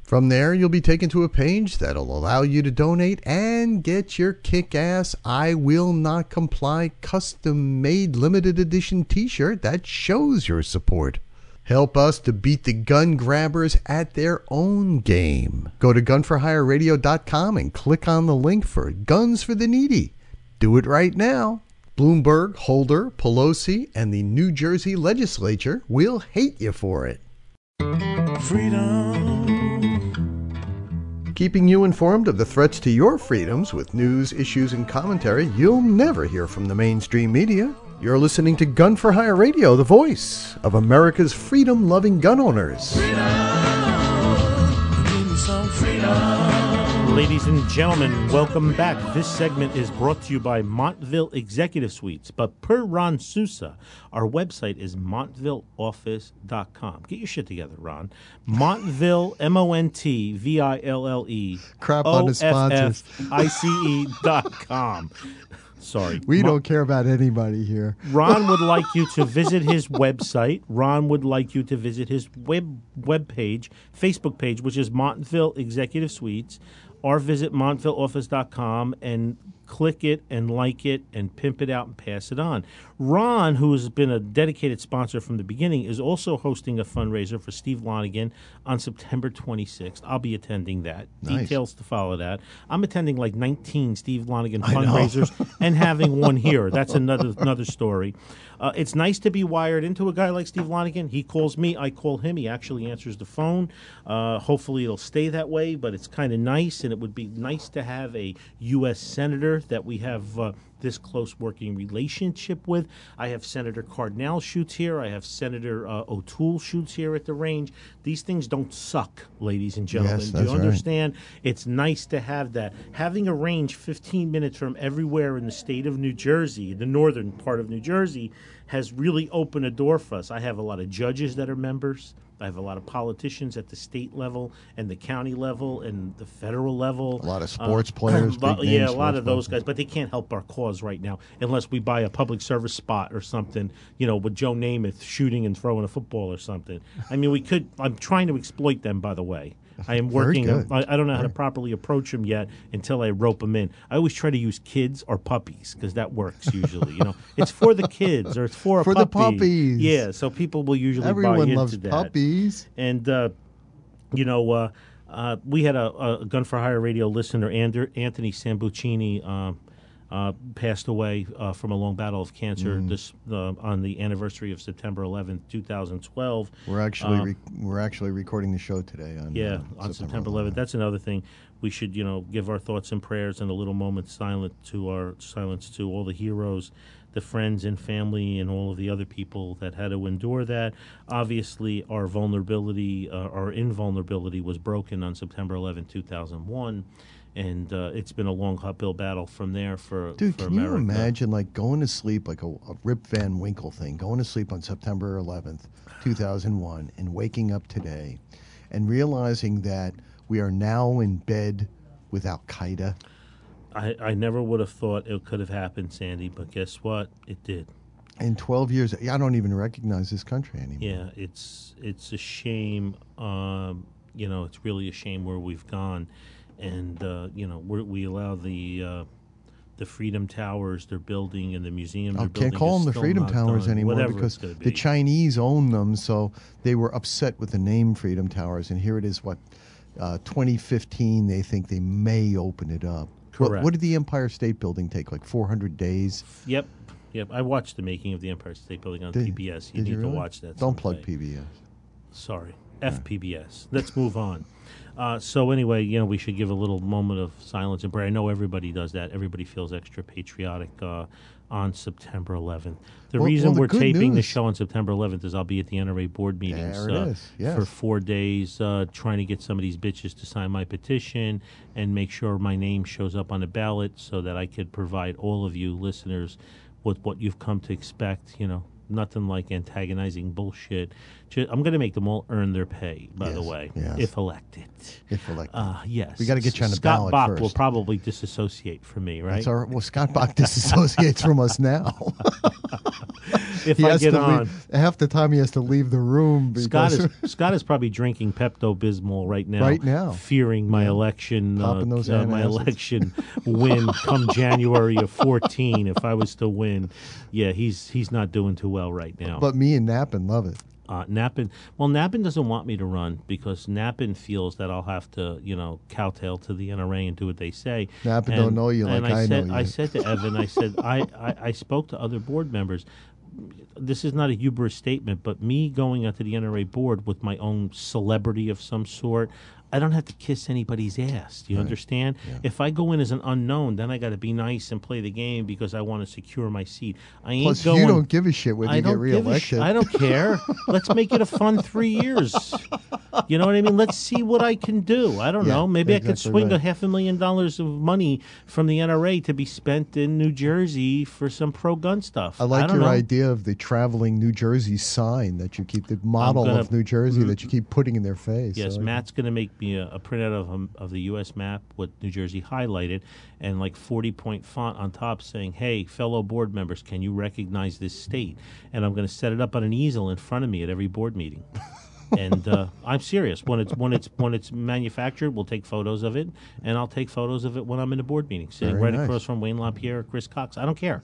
From there, you'll be taken to a page that'll allow you to donate and get your kick-ass I Will Not Comply custom-made limited edition t-shirt that shows your support. Help us to beat the gun grabbers at their own game. Go to gunforhireradio.com and click on the link for Guns for the Needy. Do it right now. Bloomberg, Holder, Pelosi, and the New Jersey legislature will hate you for it. Freedom. Keeping you informed of the threats to your freedoms with news, issues, and commentary you'll never hear from the mainstream media. You're listening to Gun for Hire Radio, the voice of America's freedom-loving gun owners. Ladies and gentlemen, welcome back. This segment is brought to you by Montville Executive Suites. But per Ron Sousa, our website is montvilleoffice.com. Get your shit together, Ron. Montville, M-O-N-T-V-I-L-L-E. Crap on the sponsors. O-F-F-I-C-E.com. Sorry. We don't care about anybody here. Ron would like you to visit his website. Ron would like you to visit his web page, Facebook page, which is Montville Executive Suites, or visit montvilleoffice.com and click it and like it and pimp it out and pass it on. Ron, who has been a dedicated sponsor from the beginning, is also hosting a fundraiser for Steve Lonigan on September 26th. I'll be attending that. Nice. Details to follow that. I'm attending like 19 Steve Lonigan fundraisers and having one here. That's another story. It's nice to be wired into a guy like Steve Lonigan. He calls me, I call him. He actually answers the phone. Hopefully it'll stay that way, but it's kind of nice, and it would be nice to have a U.S. Senator that we have this close working relationship with. I have Senator Cardinal shoots here. I have Senator O'Toole shoots here at the range. These things don't suck, ladies and gentlemen. Yes, Do you that's right. understand? It's nice to have that. Having a range 15 minutes from everywhere in the state of New Jersey, the northern part of New Jersey, has really opened a door for us. I have a lot of judges that are members. I have a lot of politicians at the state level and the county level and the federal level. A lot of sports players. Big name Yeah, a sports lot of those players. guys, but they can't help our cause right now unless we buy a public service spot or something, with Joe Namath shooting and throwing a football or something. I mean, we could. I'm trying to exploit them, by the way. I am Very working. good. I don't know how to properly approach them yet until I rope them in. I always try to use kids or puppies because that works usually. It's for the kids or it's for a For puppy. the puppies. Yeah, so people will usually buy Everyone into loves that. puppies. And we had a Gun for Hire radio listener, Anthony Sambuccini, passed away from a long battle of cancer this on the anniversary of September 11th, 2012. We're actually recording the show today on September 11th. That's another thing. We should give our thoughts and prayers and a little moment silence to all the heroes, the friends and family, and all of the other people that had to endure that. Obviously, our invulnerability was broken on September 11th, 2001. And it's been a long uphill battle from there for Dude, for can America. you imagine going to sleep like a Rip Van Winkle thing, going to sleep on September 11th, 2001, and waking up today and realizing that we are now in bed with Al-Qaeda? I never would have thought it could have happened, Sandy, but guess what? It did. In 12 years, I don't even recognize this country anymore. Yeah, it's a shame. It's really a shame where we've gone. And we allow the Freedom Towers they're building and the museum they're building. Can't call them the still Freedom not Towers done, anymore whatever because it's gonna the be. Chinese own them, so they were upset with the name Freedom Towers. And here it is, 2015, they think they may open it up. Correct. What did the Empire State Building take, 400 days? Yep. I watched the making of the Empire State Building on PBS. You Did need really? to watch that. Don't someday. plug PBS. Sorry. FPBS. Let's move on. So anyway, we should give a little moment of silence and prayer. I know everybody does that. Everybody feels extra patriotic on September 11th. The reason the we're good taping the news- show on September 11th is I'll be at the NRA board meetings There it is, yes. for 4 days trying to get some of these bitches to sign my petition and make sure my name shows up on the ballot so that I could provide all of you listeners with what you've come to expect, Nothing like antagonizing bullshit. I'm going to make them all earn their pay, by the Yes, way, yes. if elected. If elected. Yes. We gotta get you on the Scott ballot Bach first. will probably disassociate from me, right? That's Scott Bach disassociates from us now. if He I has get to on. leave, half the time he has to leave the room because Scott is probably drinking Pepto-Bismol right now. Right now. fearing my election, Popping those my antacids. election win come January of 14. If I was to win, yeah, he's not doing too well right now. but me and Nappin love it. Nappin doesn't want me to run because Nappin feels that I'll have to, kowtow to the NRA and do what they say. Nappin don't know you like I know you. I said to Evan, I said, I spoke to other board members. This is not a hubris statement, but me going onto the NRA board with my own celebrity of some sort, I don't have to kiss anybody's ass. Do you understand? Yeah. If I go in as an unknown, then I got to be nice and play the game because I want to secure my seat. I ain't Plus, going. you don't give a shit whether you get give a reelected. I don't care. Let's make it a fun 3 years. You know what I mean? Let's see what I can do. I don't know. Maybe I could swing right. $500,000 of money from the NRA to be spent in New Jersey for some pro-gun stuff. I like don't your know. idea of the traveling New Jersey sign that you keep, the model of New Jersey that you keep putting in their face. Yes, So, Matt's going to make me a printout of the U.S. map with New Jersey highlighted and like 40-point font on top saying, "Hey, fellow board members, can you recognize this state?" And I'm going to set it up on an easel in front of me at every board meeting. And I'm serious. When it's manufactured, we'll take photos of it, and I'll take photos of it when I'm in a board meeting, sitting Very right nice. across from Wayne LaPierre or Chris Cox. I don't care.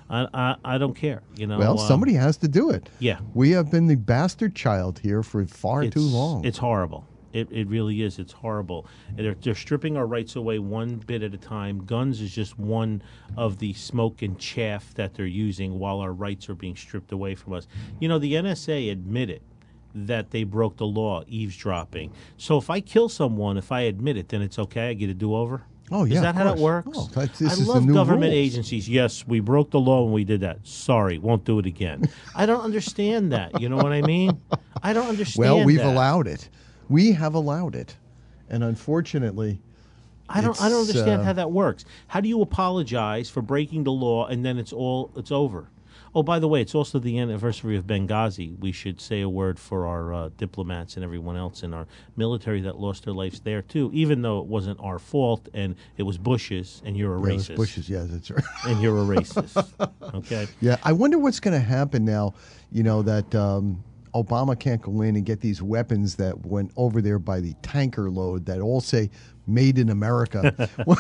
I don't care. Well, somebody has to do it. Yeah. We have been the bastard child here for far too long. It's horrible. It really is. It's horrible. They're stripping our rights away one bit at a time. Guns is just one of the smoke and chaff that they're using while our rights are being stripped away from us. The NSA admitted that they broke the law, eavesdropping. So if I kill someone, if I admit it, then it's okay. I get a do-over. Oh, yeah, Is that of how that course. works? Oh, this I is the love new government rules. agencies. Yes, we broke the law when we did that. Sorry, won't do it again. I don't understand that. You know what I mean? I don't understand Well, we've that. allowed it. We have allowed it. And unfortunately, I don't understand how that works. How do you apologize for breaking the law and then it's over? Oh, by the way, it's also the anniversary of Benghazi. We should say a word for our diplomats and everyone else in our military that lost their lives there too, even though it wasn't our fault and it was Bush's and you're a it was racist. Bush's, yeah, that's right. And you're a racist. Okay? Yeah, I wonder what's going to happen now, that Obama can't go in and get these weapons that went over there by the tanker load that all say "Made in America."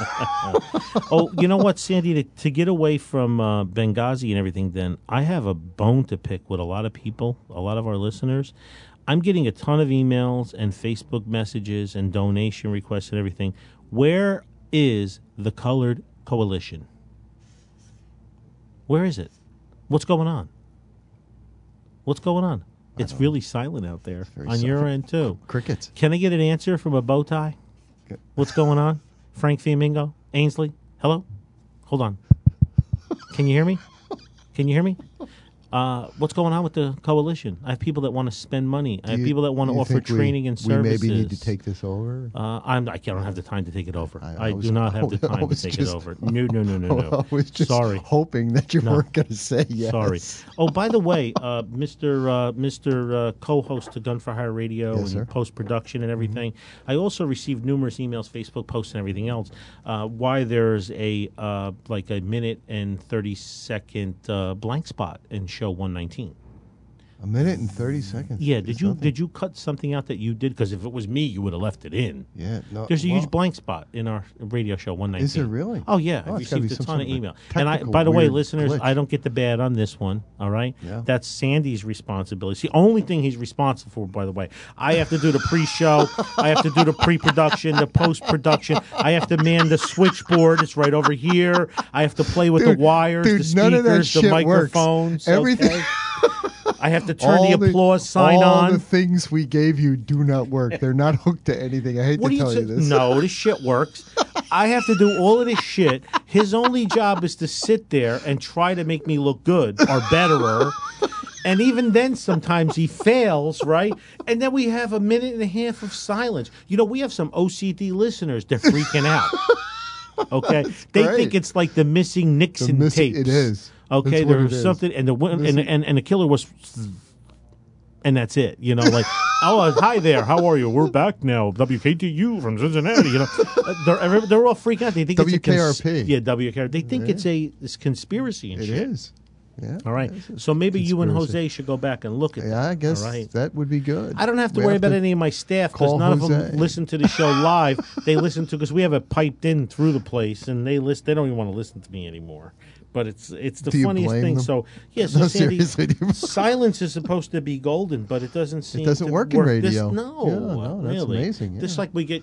Oh, you know what, Sandy? To get away from Benghazi and everything, then I have a bone to pick with a lot of people, a lot of our listeners. I'm getting a ton of emails and Facebook messages and donation requests and everything. Where is the Colored Coalition? Where is it? What's going on? What's going on? It's really silent out there on your end, too. Crickets. Can I get an answer from a bow tie? What's going on? Frank Fiamingo? Ainsley? Hello? Hold on. Can you hear me? Can you hear me? What's going on with the coalition? I have people that want to spend money. I have people that want to offer training and services. We maybe need to take this over. I don't have the time to take it over. I was- do not have the time to take it over. No. I was just Sorry. hoping that you weren't going to say yes. Sorry. Oh, by the way, Mr. Co-host to Gun for Hire Radio Yes, sir. and post-production and everything, I also received numerous emails, Facebook posts, and everything else. Why there's a minute and 30-second blank spot in show 119. A minute and 30 seconds. Yeah, It's did you nothing. cut something out that you did? Because if it was me, you would have left it in. Yeah, no. There's a well, huge blank spot in our radio show 119. Is there really? Oh yeah, Oh, I've it's gotta be received a some ton of sort of a email. And technical by the way, weird listeners, glitch. I don't get the bad on this one. All right, Yeah. that's Sandy's responsibility. It's the only thing he's responsible for. By the way, I have to do the pre-show, I have to do the pre-production, the post-production. I have to man the switchboard. It's right over here. I have to play with the wires, dude, the speakers, none of that the shit works. microphones. Everything. okay? I have to turn the applause sign all on. the things we gave you do not work. They're not hooked to anything. I hate What to do tell you say? this. No, this shit works. I have to do all of this shit. His only job is to sit there and try to make me look good or betterer. And even then, sometimes he fails, right? And then we have a minute and a half of silence. We have some OCD listeners. They're freaking out. Okay? They great. think it's like the missing Nixon tapes. It is. Okay, That's what there it was is. something, and the killer was, and that's it. Like, oh, hi there, how are you? We're back now, WKTU from Cincinnati. They're all freaking out. They think WKRP. It's a WKRP. They think it's a conspiracy and It shit. is. Yeah. All right. So maybe you and Jose should go back and look at that. Yeah, I guess all right? that would be good. I don't have to worry about any of my staff because none of them listen to the show live. They listen to because we have it piped in through the place, and they don't even want to listen to me anymore. But it's the funniest thing. Them? So yes, No, Sandy, seriously. silence is supposed to be golden, but it doesn't seem. It doesn't to work in radio. No, that's really. amazing. Yeah. Just like we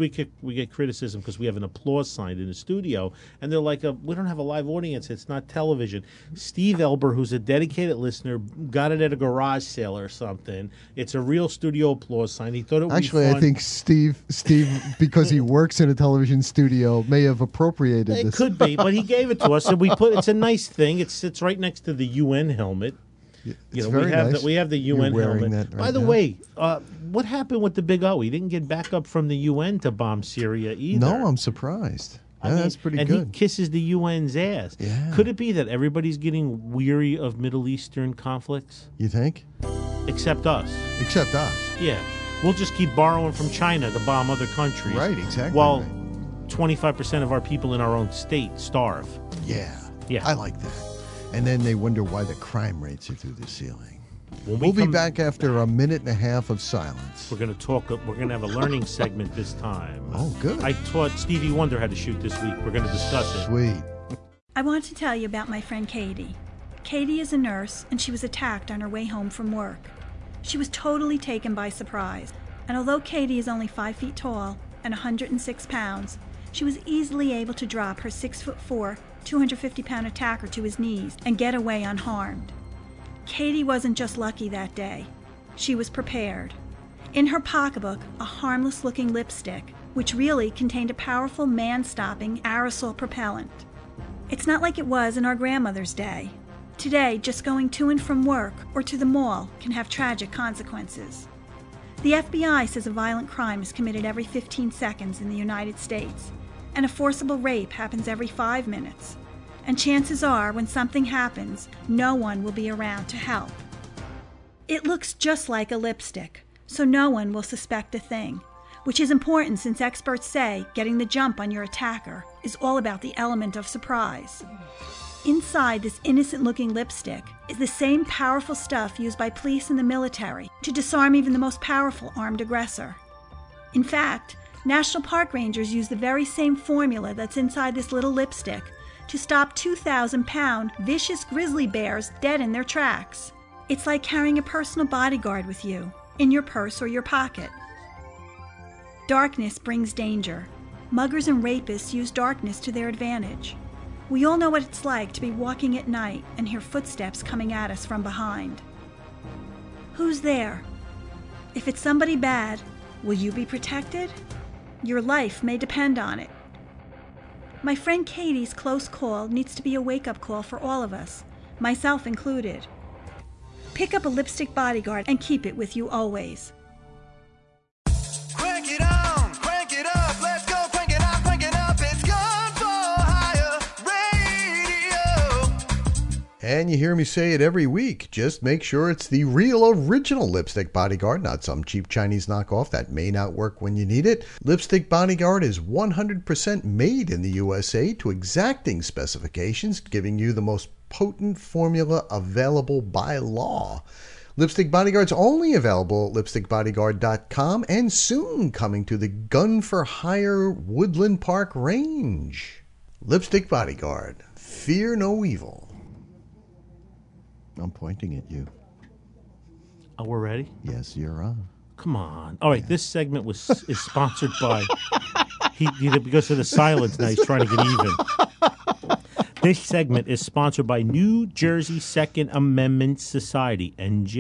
get criticism because we have an applause sign in the studio, and they're like, we don't have a live audience. It's not television. Steve Elber, who's a dedicated listener, got it at a garage sale or something. It's a real studio applause sign. He thought it would Actually, be fun. I think Steve, because he works in a television studio, may have appropriated this. It could be, but he gave it to us, and we put. It's a nice thing. It sits right next to the UN helmet. It's very nice. We have the UN You're wearing helmet. that By right the now. way, what happened with the Big O? He didn't get back up from the UN to bomb Syria either. No, I'm surprised. I mean, that's pretty and good. he kisses the UN's ass. Yeah. Could it be that everybody's getting weary of Middle Eastern conflicts? You think? Except us. Except us. Yeah. We'll just keep borrowing from China to bomb other countries. Right, exactly. While right. 25% of our people in our own state starve. Yeah. Yeah. I like that. And then they wonder why the crime rates are through the ceiling. When We'll be come- back after a minute and a half of silence. We're going to talk. We're going to have a learning segment this time. Oh, good. I taught Stevie Wonder how to shoot this week. We're going to discuss it. Sweet. I want to tell you about my friend Katie. Katie is a nurse, and she was attacked on her way home from work. She was totally taken by surprise, and although Katie is only 5 feet tall and 106 pounds, she was easily able to drop her 6'4", 250-pound attacker to his knees and get away unharmed. Katie wasn't just lucky that day. She was prepared. In her pocketbook, a harmless-looking lipstick, which really contained a powerful man-stopping aerosol propellant. It's not like it was in our grandmother's day. Today, just going to and from work or to the mall can have tragic consequences. The FBI says a violent crime is committed every 15 seconds in the United States, and a forcible rape happens every 5 minutes. And chances are, when something happens, no one will be around to help. It looks just like a lipstick, so no one will suspect a thing, which is important since experts say getting the jump on your attacker is all about the element of surprise. Inside this innocent-looking lipstick is the same powerful stuff used by police and the military to disarm even the most powerful armed aggressor. In fact, National Park Rangers use the very same formula that's inside this little lipstick to stop 2,000-pound vicious grizzly bears dead in their tracks. It's like carrying a personal bodyguard with you, in your purse or your pocket. Darkness brings danger. Muggers and rapists use darkness to their advantage. We all know what it's like to be walking at night and hear footsteps coming at us from behind. Who's there? If it's somebody bad, will you be protected? Your life may depend on it. My friend Katie's close call needs to be a wake-up call for all of us, myself included. Pick up a lipstick bodyguard and keep it with you always. Crank it on, crank it up, let's go, crank it up, it's Gun for Hire Radio. And you hear me say it every week. Just make sure it's the real original Lipstick Bodyguard, not some cheap Chinese knockoff that may not work when you need it. Lipstick Bodyguard is 100% made in the USA to exacting specifications, giving you the most potent formula available by law. Lipstick Bodyguard's only available at lipstickbodyguard.com and soon coming to the Gun for Hire Woodland Park Range. Lipstick Bodyguard, fear no evil. I'm pointing at you. Oh, we're ready? Yes, you're on. Come on. All right, this segment is sponsored by... because of the silence now, he's trying to get even. This segment is sponsored by New Jersey Second Amendment Society,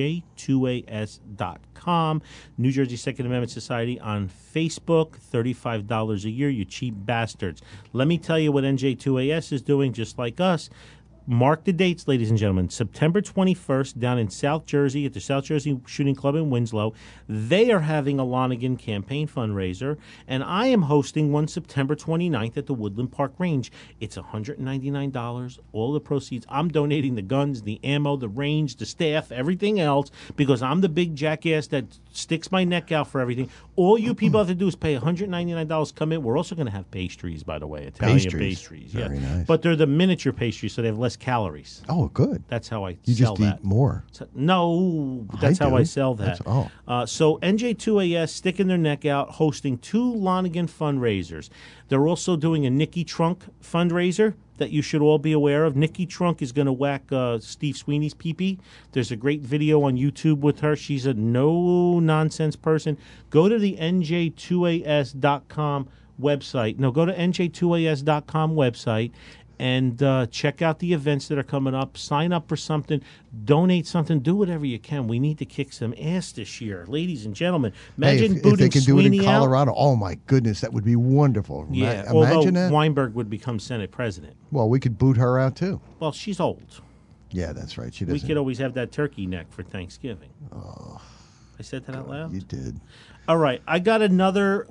NJ2AS.com. New Jersey Second Amendment Society on Facebook, $35 a year, you cheap bastards. Let me tell you what NJ2AS is doing, just like us. Mark the dates, ladies and gentlemen. September 21st, down in South Jersey at the South Jersey Shooting Club in Winslow. They are having a Lonigan campaign fundraiser, and I am hosting one September 29th at the Woodland Park Range. It's $199. All the proceeds, I'm donating the guns, the ammo, the range, the staff, everything else, because I'm the big jackass that sticks my neck out for everything. All you people have to do is pay $199, come in. We're also going to have pastries, by the way, Italian pastries. Very nice. But they're the miniature pastries, so they have less calories. Oh, good. That's how I You sell just that. eat more. No, that's how do. I sell that. So NJ2AS sticking their neck out, hosting 2 Lonigan fundraisers. They're also doing a Nikki Trunk fundraiser that you should all be aware of. Nikki Trunk is going to whack Steve Sweeney's pee-pee. There's a great video on YouTube with her. She's a no-nonsense person. Go to the NJ2AS.com website. No, go to NJ2AS.com website and check out the events that are coming up. Sign up for something. Donate something. Do whatever you can. We need to kick some ass this year. Ladies and gentlemen, imagine if booting they can do it in Sweeney out. Colorado, oh my goodness, that would be wonderful. Yeah, Imagine although that. Weinberg would become Senate president. Well, we could boot her out too. Well, she's old. Yeah, that's right. She We doesn't. could always have that turkey neck for Thanksgiving. I said that out loud? You did. All right, I got another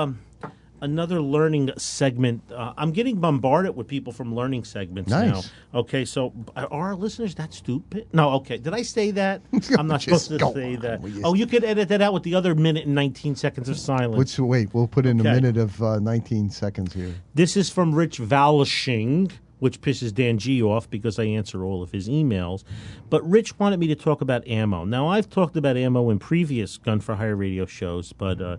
learning segment. I'm getting bombarded with people from learning segments now. Nice. Okay, so are our listeners that stupid? No, okay. Did I say that? I'm not Just supposed to go say on. that. Will you- Oh, you could edit that out with the other minute and 19 seconds of silence. Wait, we'll put in Okay. a minute of 19 seconds here. This is from Rich Valshing, which pisses Dan G off because I answer all of his emails. But Rich wanted me to talk about ammo. Now, I've talked about ammo in previous Gun for Hire radio shows, but,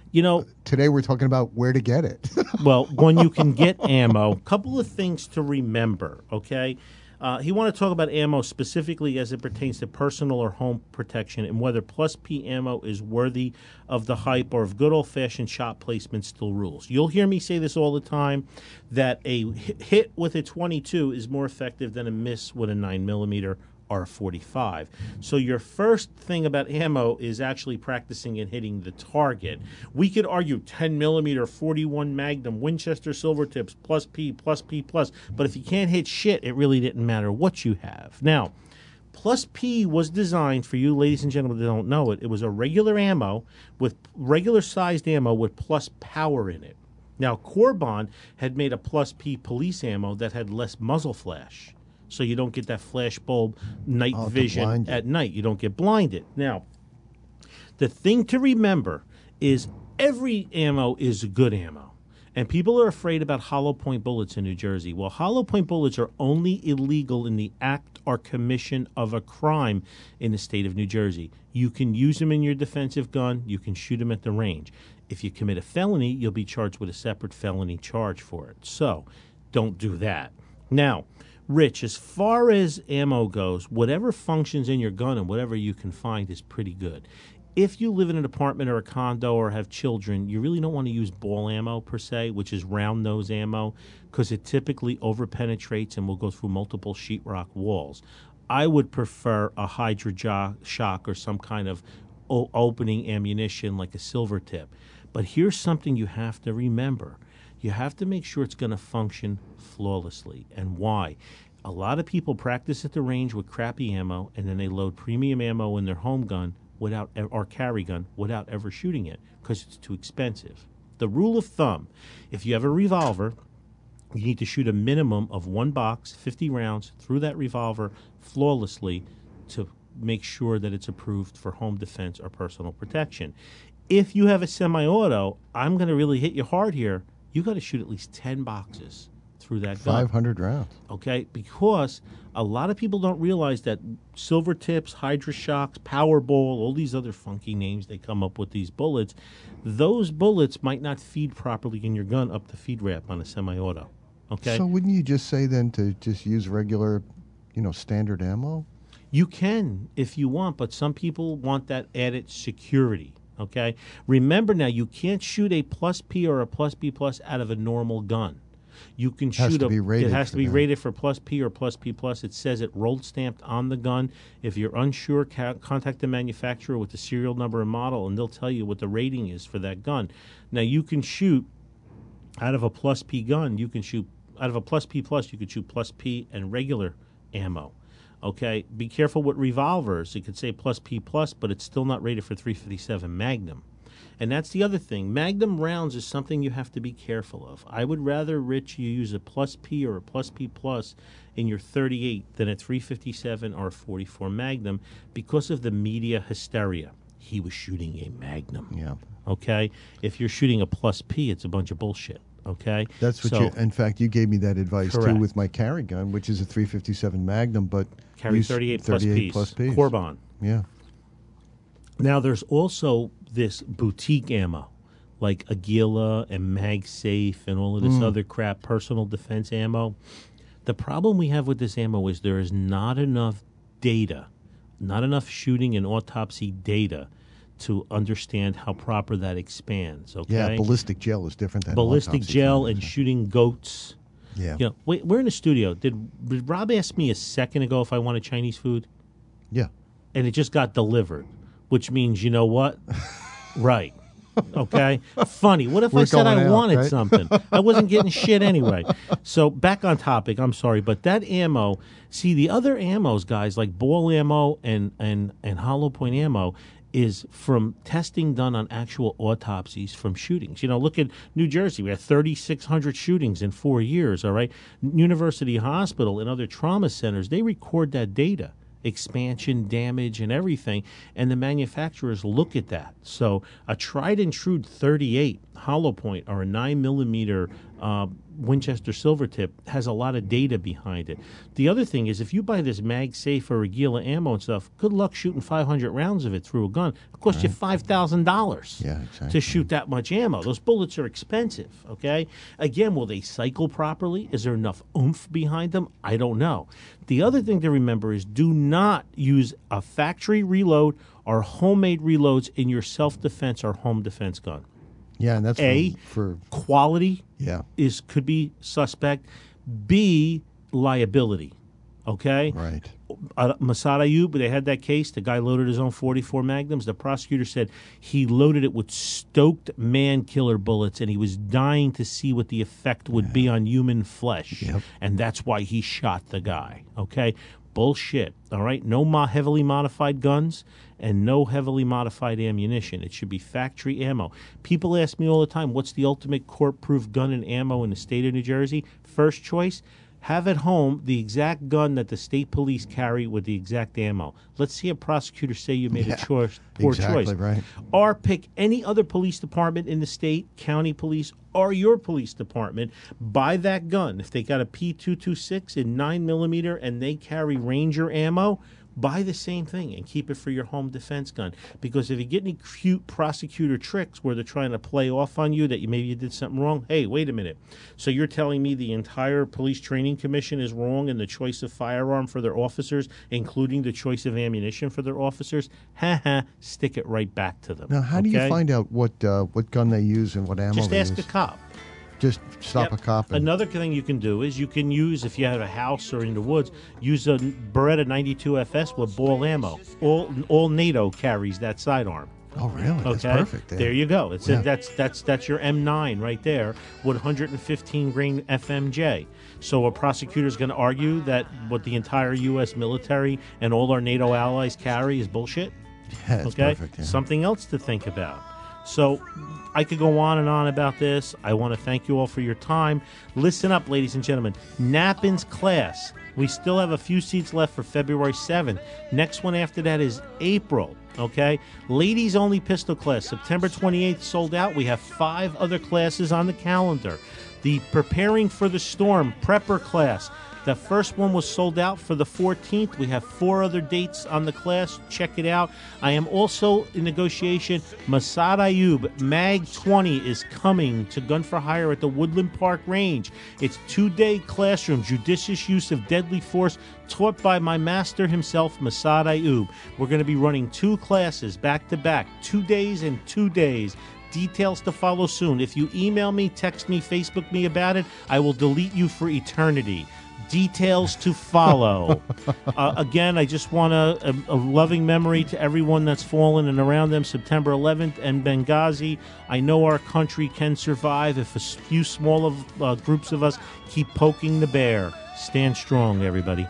Today we're talking about where to get it. well, when you can get ammo, couple of things to remember, okay? He wanted to talk about ammo specifically as it pertains to personal or home protection and whether Plus P ammo is worthy of the hype or if good old-fashioned shot placement still rules. You'll hear me say this all the time, that a hit with a 22 is more effective than a miss with a 9mm or a 45. So your first thing about ammo is actually practicing and hitting the target. We could argue 10mm 41 Magnum, Winchester Silver Tips, Plus P, but if you can't hit shit, it really didn't matter what you have. Now, Plus P was designed for you, ladies and gentlemen that don't know it. It was a regular ammo with regular-sized ammo with plus power in it. Now, Corbon had made a Plus P police ammo that had less muzzle flash, so you don't get that flash bulb night to vision blind you. at night. You don't get blinded. Now, the thing to remember is every ammo is good ammo. And people are afraid about hollow point bullets in New Jersey. Well, hollow point bullets are only illegal in the act or commission of a crime in the state of New Jersey. You can use them in your defensive gun. You can shoot them at the range. If you commit a felony, you'll be charged with a separate felony charge for it. So don't do that. Now, Rich, as far as ammo goes, whatever functions in your gun and whatever you can find is pretty good. If you live in an apartment or a condo or have children, you really don't want to use ball ammo per se, which is round nose ammo, because it typically overpenetrates and will go through multiple sheetrock walls. I would prefer a Hydra shock or some kind of opening ammunition like a silver tip. But here's something you have to remember. You have to make sure it's going to function flawlessly. And why? A lot of people practice at the range with crappy ammo, and then they load premium ammo in their home gun or carry gun without ever shooting it because it's too expensive. The rule of thumb, if you have a revolver, you need to shoot a minimum of one box, 50 rounds, through that revolver flawlessly to make sure that it's approved for home defense or personal protection. If you have a semi-auto, I'm going to really hit you hard here. You got to shoot at least 10 boxes through that gun. 500 rounds. Okay, because a lot of people don't realize that silver tips, Hydra shocks, Powerball, all these other funky names they come up with these bullets, those bullets might not feed properly in your gun up the feed ramp on a semi-auto. Okay, So wouldn't you just say then to just use regular, standard ammo? you can if you want, but some people want that added security. Okay, remember now, you can't shoot a Plus P or a Plus B plus out of a normal gun. You can Has shoot to be rated it has for to be that. rated for Plus P or Plus P plus. It says it rolled stamped on the gun. If you're unsure, contact the manufacturer with the serial number and model, and they'll tell you what the rating is for that gun. Now you can shoot out of a Plus P gun. You can shoot out of a Plus P plus. You could shoot Plus P and regular ammo. Okay, be careful with revolvers. It could say Plus P plus, but it's still not rated for 357 Magnum. And that's the other thing. Magnum rounds is something you have to be careful of. I would rather, Rich, you use a Plus P or a Plus P plus in your 38 than a 357 or a 44 Magnum because of the media hysteria. He was shooting a Magnum. Yeah. Okay? If you're shooting a Plus P, it's a bunch of bullshit. Okay, That's what So, you. In fact, you gave me that advice Correct. too with my carry gun, which is a 357 Magnum, but carry use 38 plus piece. Corban. Yeah. Now, there's also this boutique ammo, like Aguila and MagSafe and all of this other crap, personal defense ammo. The problem we have with this ammo is there is not enough data, not enough shooting and autopsy data to understand how proper that expands. Okay, Yeah, ballistic gel is different than ballistic autopsy gel fluid, and so- shooting goats. Yeah. You know, wait, we're in the studio. Did Rob ask me a second ago if I wanted Chinese food? Yeah. And it just got delivered, which means, you know what? Right. Okay. Funny. What if I We're said I going out, wanted right? something? I wasn't getting shit anyway. So back on topic. I'm sorry, but that ammo. See, the other ammos, guys, like ball ammo and hollow point ammo, is from testing done on actual autopsies from shootings. You know, look at New Jersey. We had 3,600 shootings in 4 years, all right? University Hospital and other trauma centers, they record that data, expansion, damage, and everything, and the manufacturers look at that. So a tried and true 38 hollow point or a 9mm Winchester Silvertip has a lot of data behind it. The other thing is, if you buy this MagSafe or Aguila ammo and stuff, good luck shooting 500 rounds of it through a gun. It costs you $5,000 Yeah, exactly. to shoot that much ammo. Those bullets are expensive, okay? Again, will they cycle properly? Is there enough oomph behind them? I don't know. The other thing to remember is do not use a factory reload or homemade reloads in your self-defense or home defense gun. Yeah, and that's A, for quality yeah. could be suspect. B, liability. Okay? Right. Masad Ayub, they had that case. The guy loaded his own 44 Magnums. The prosecutor said he loaded it with stoked man-killer bullets, and he was dying to see what the effect would be on human flesh. Yep. And that's why he shot the guy. Okay? Bullshit. All right? No heavily modified guns and no heavily modified ammunition. It should be factory ammo. People ask me all the time, what's the ultimate court-proof gun and ammo in the state of New Jersey? First choice, have at home the exact gun that the state police carry with the exact ammo. Let's see a prosecutor say you made a poor exactly choice. right. Or pick any other police department in the state, county police, or your police department. Buy that gun. If they got a P226 in 9mm and they carry Ranger ammo, buy the same thing and keep it for your home defense gun. Because if you get any cute prosecutor tricks where they're trying to play off on you that maybe you did something wrong, hey, wait a minute. So you're telling me the entire police training commission is wrong in the choice of firearm for their officers, including the choice of ammunition for their officers? Stick it right back to them. Now, how do you okay? find out what gun they use and what ammo Just they ask use? a cop. Just stop Yep. a cop. And, Another thing you can do is you can use, if you have a house or in the woods, use a Beretta 92 FS with ball ammo. All NATO carries that sidearm. oh, really? That's Okay, perfect. Yeah. there you go. It's Yeah. that's your M9 right there with 115 grain FMJ. So a prosecutor is going to argue that what the entire U.S. military and all our NATO allies carry is bullshit. Yeah, it's Okay, perfect. Yeah. something else to think about. So I could go on and on about this. I want to thank you all for your time. Listen up, ladies and gentlemen. Nappin's class. We still have a few seats left for February 7th. Next one after that is April. Okay? Ladies only pistol class. September 28th sold out. We have 5 other classes on the calendar. The Preparing for the Storm Prepper class. The first one was sold out for the 14th. We have 4 other dates on the class. Check it out. I am also in negotiation. Masad Ayub, Mag 20 is coming to Gun for Hire at the Woodland Park Range. It's 2-day classroom, judicious use of deadly force, taught by my master himself, Masad Ayub. We're going to be running 2 classes back to back, 2 days and 2 days. Details to follow soon. If you email me, text me, Facebook me about it, I will delete you for eternity. Details to follow. Again, I just want a loving memory to everyone that's fallen and around them. September 11th and Benghazi. I know our country can survive if a few small groups of us keep poking the bear. Stand strong, everybody.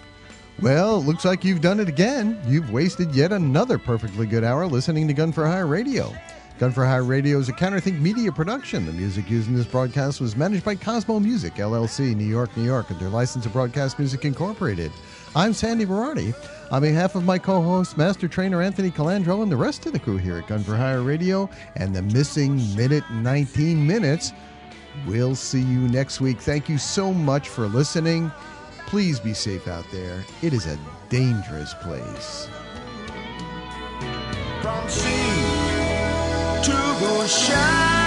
Well, looks like you've done it again. You've wasted yet another perfectly good hour listening to Gun for Hire Radio. Gun for Hire Radio is a Counterthink media production. The music used in this broadcast was managed by Cosmo Music, LLC, New York, New York, under license to Broadcast Music Incorporated. I'm Sandy Berardi. On behalf of my co-host, Master Trainer Anthony Calandro, and the rest of the crew here at Gun for Hire Radio, and the missing minute 19 minutes, We'll see you next week. Thank you so much for listening. Please be safe out there. It is a dangerous place. From sea to shine.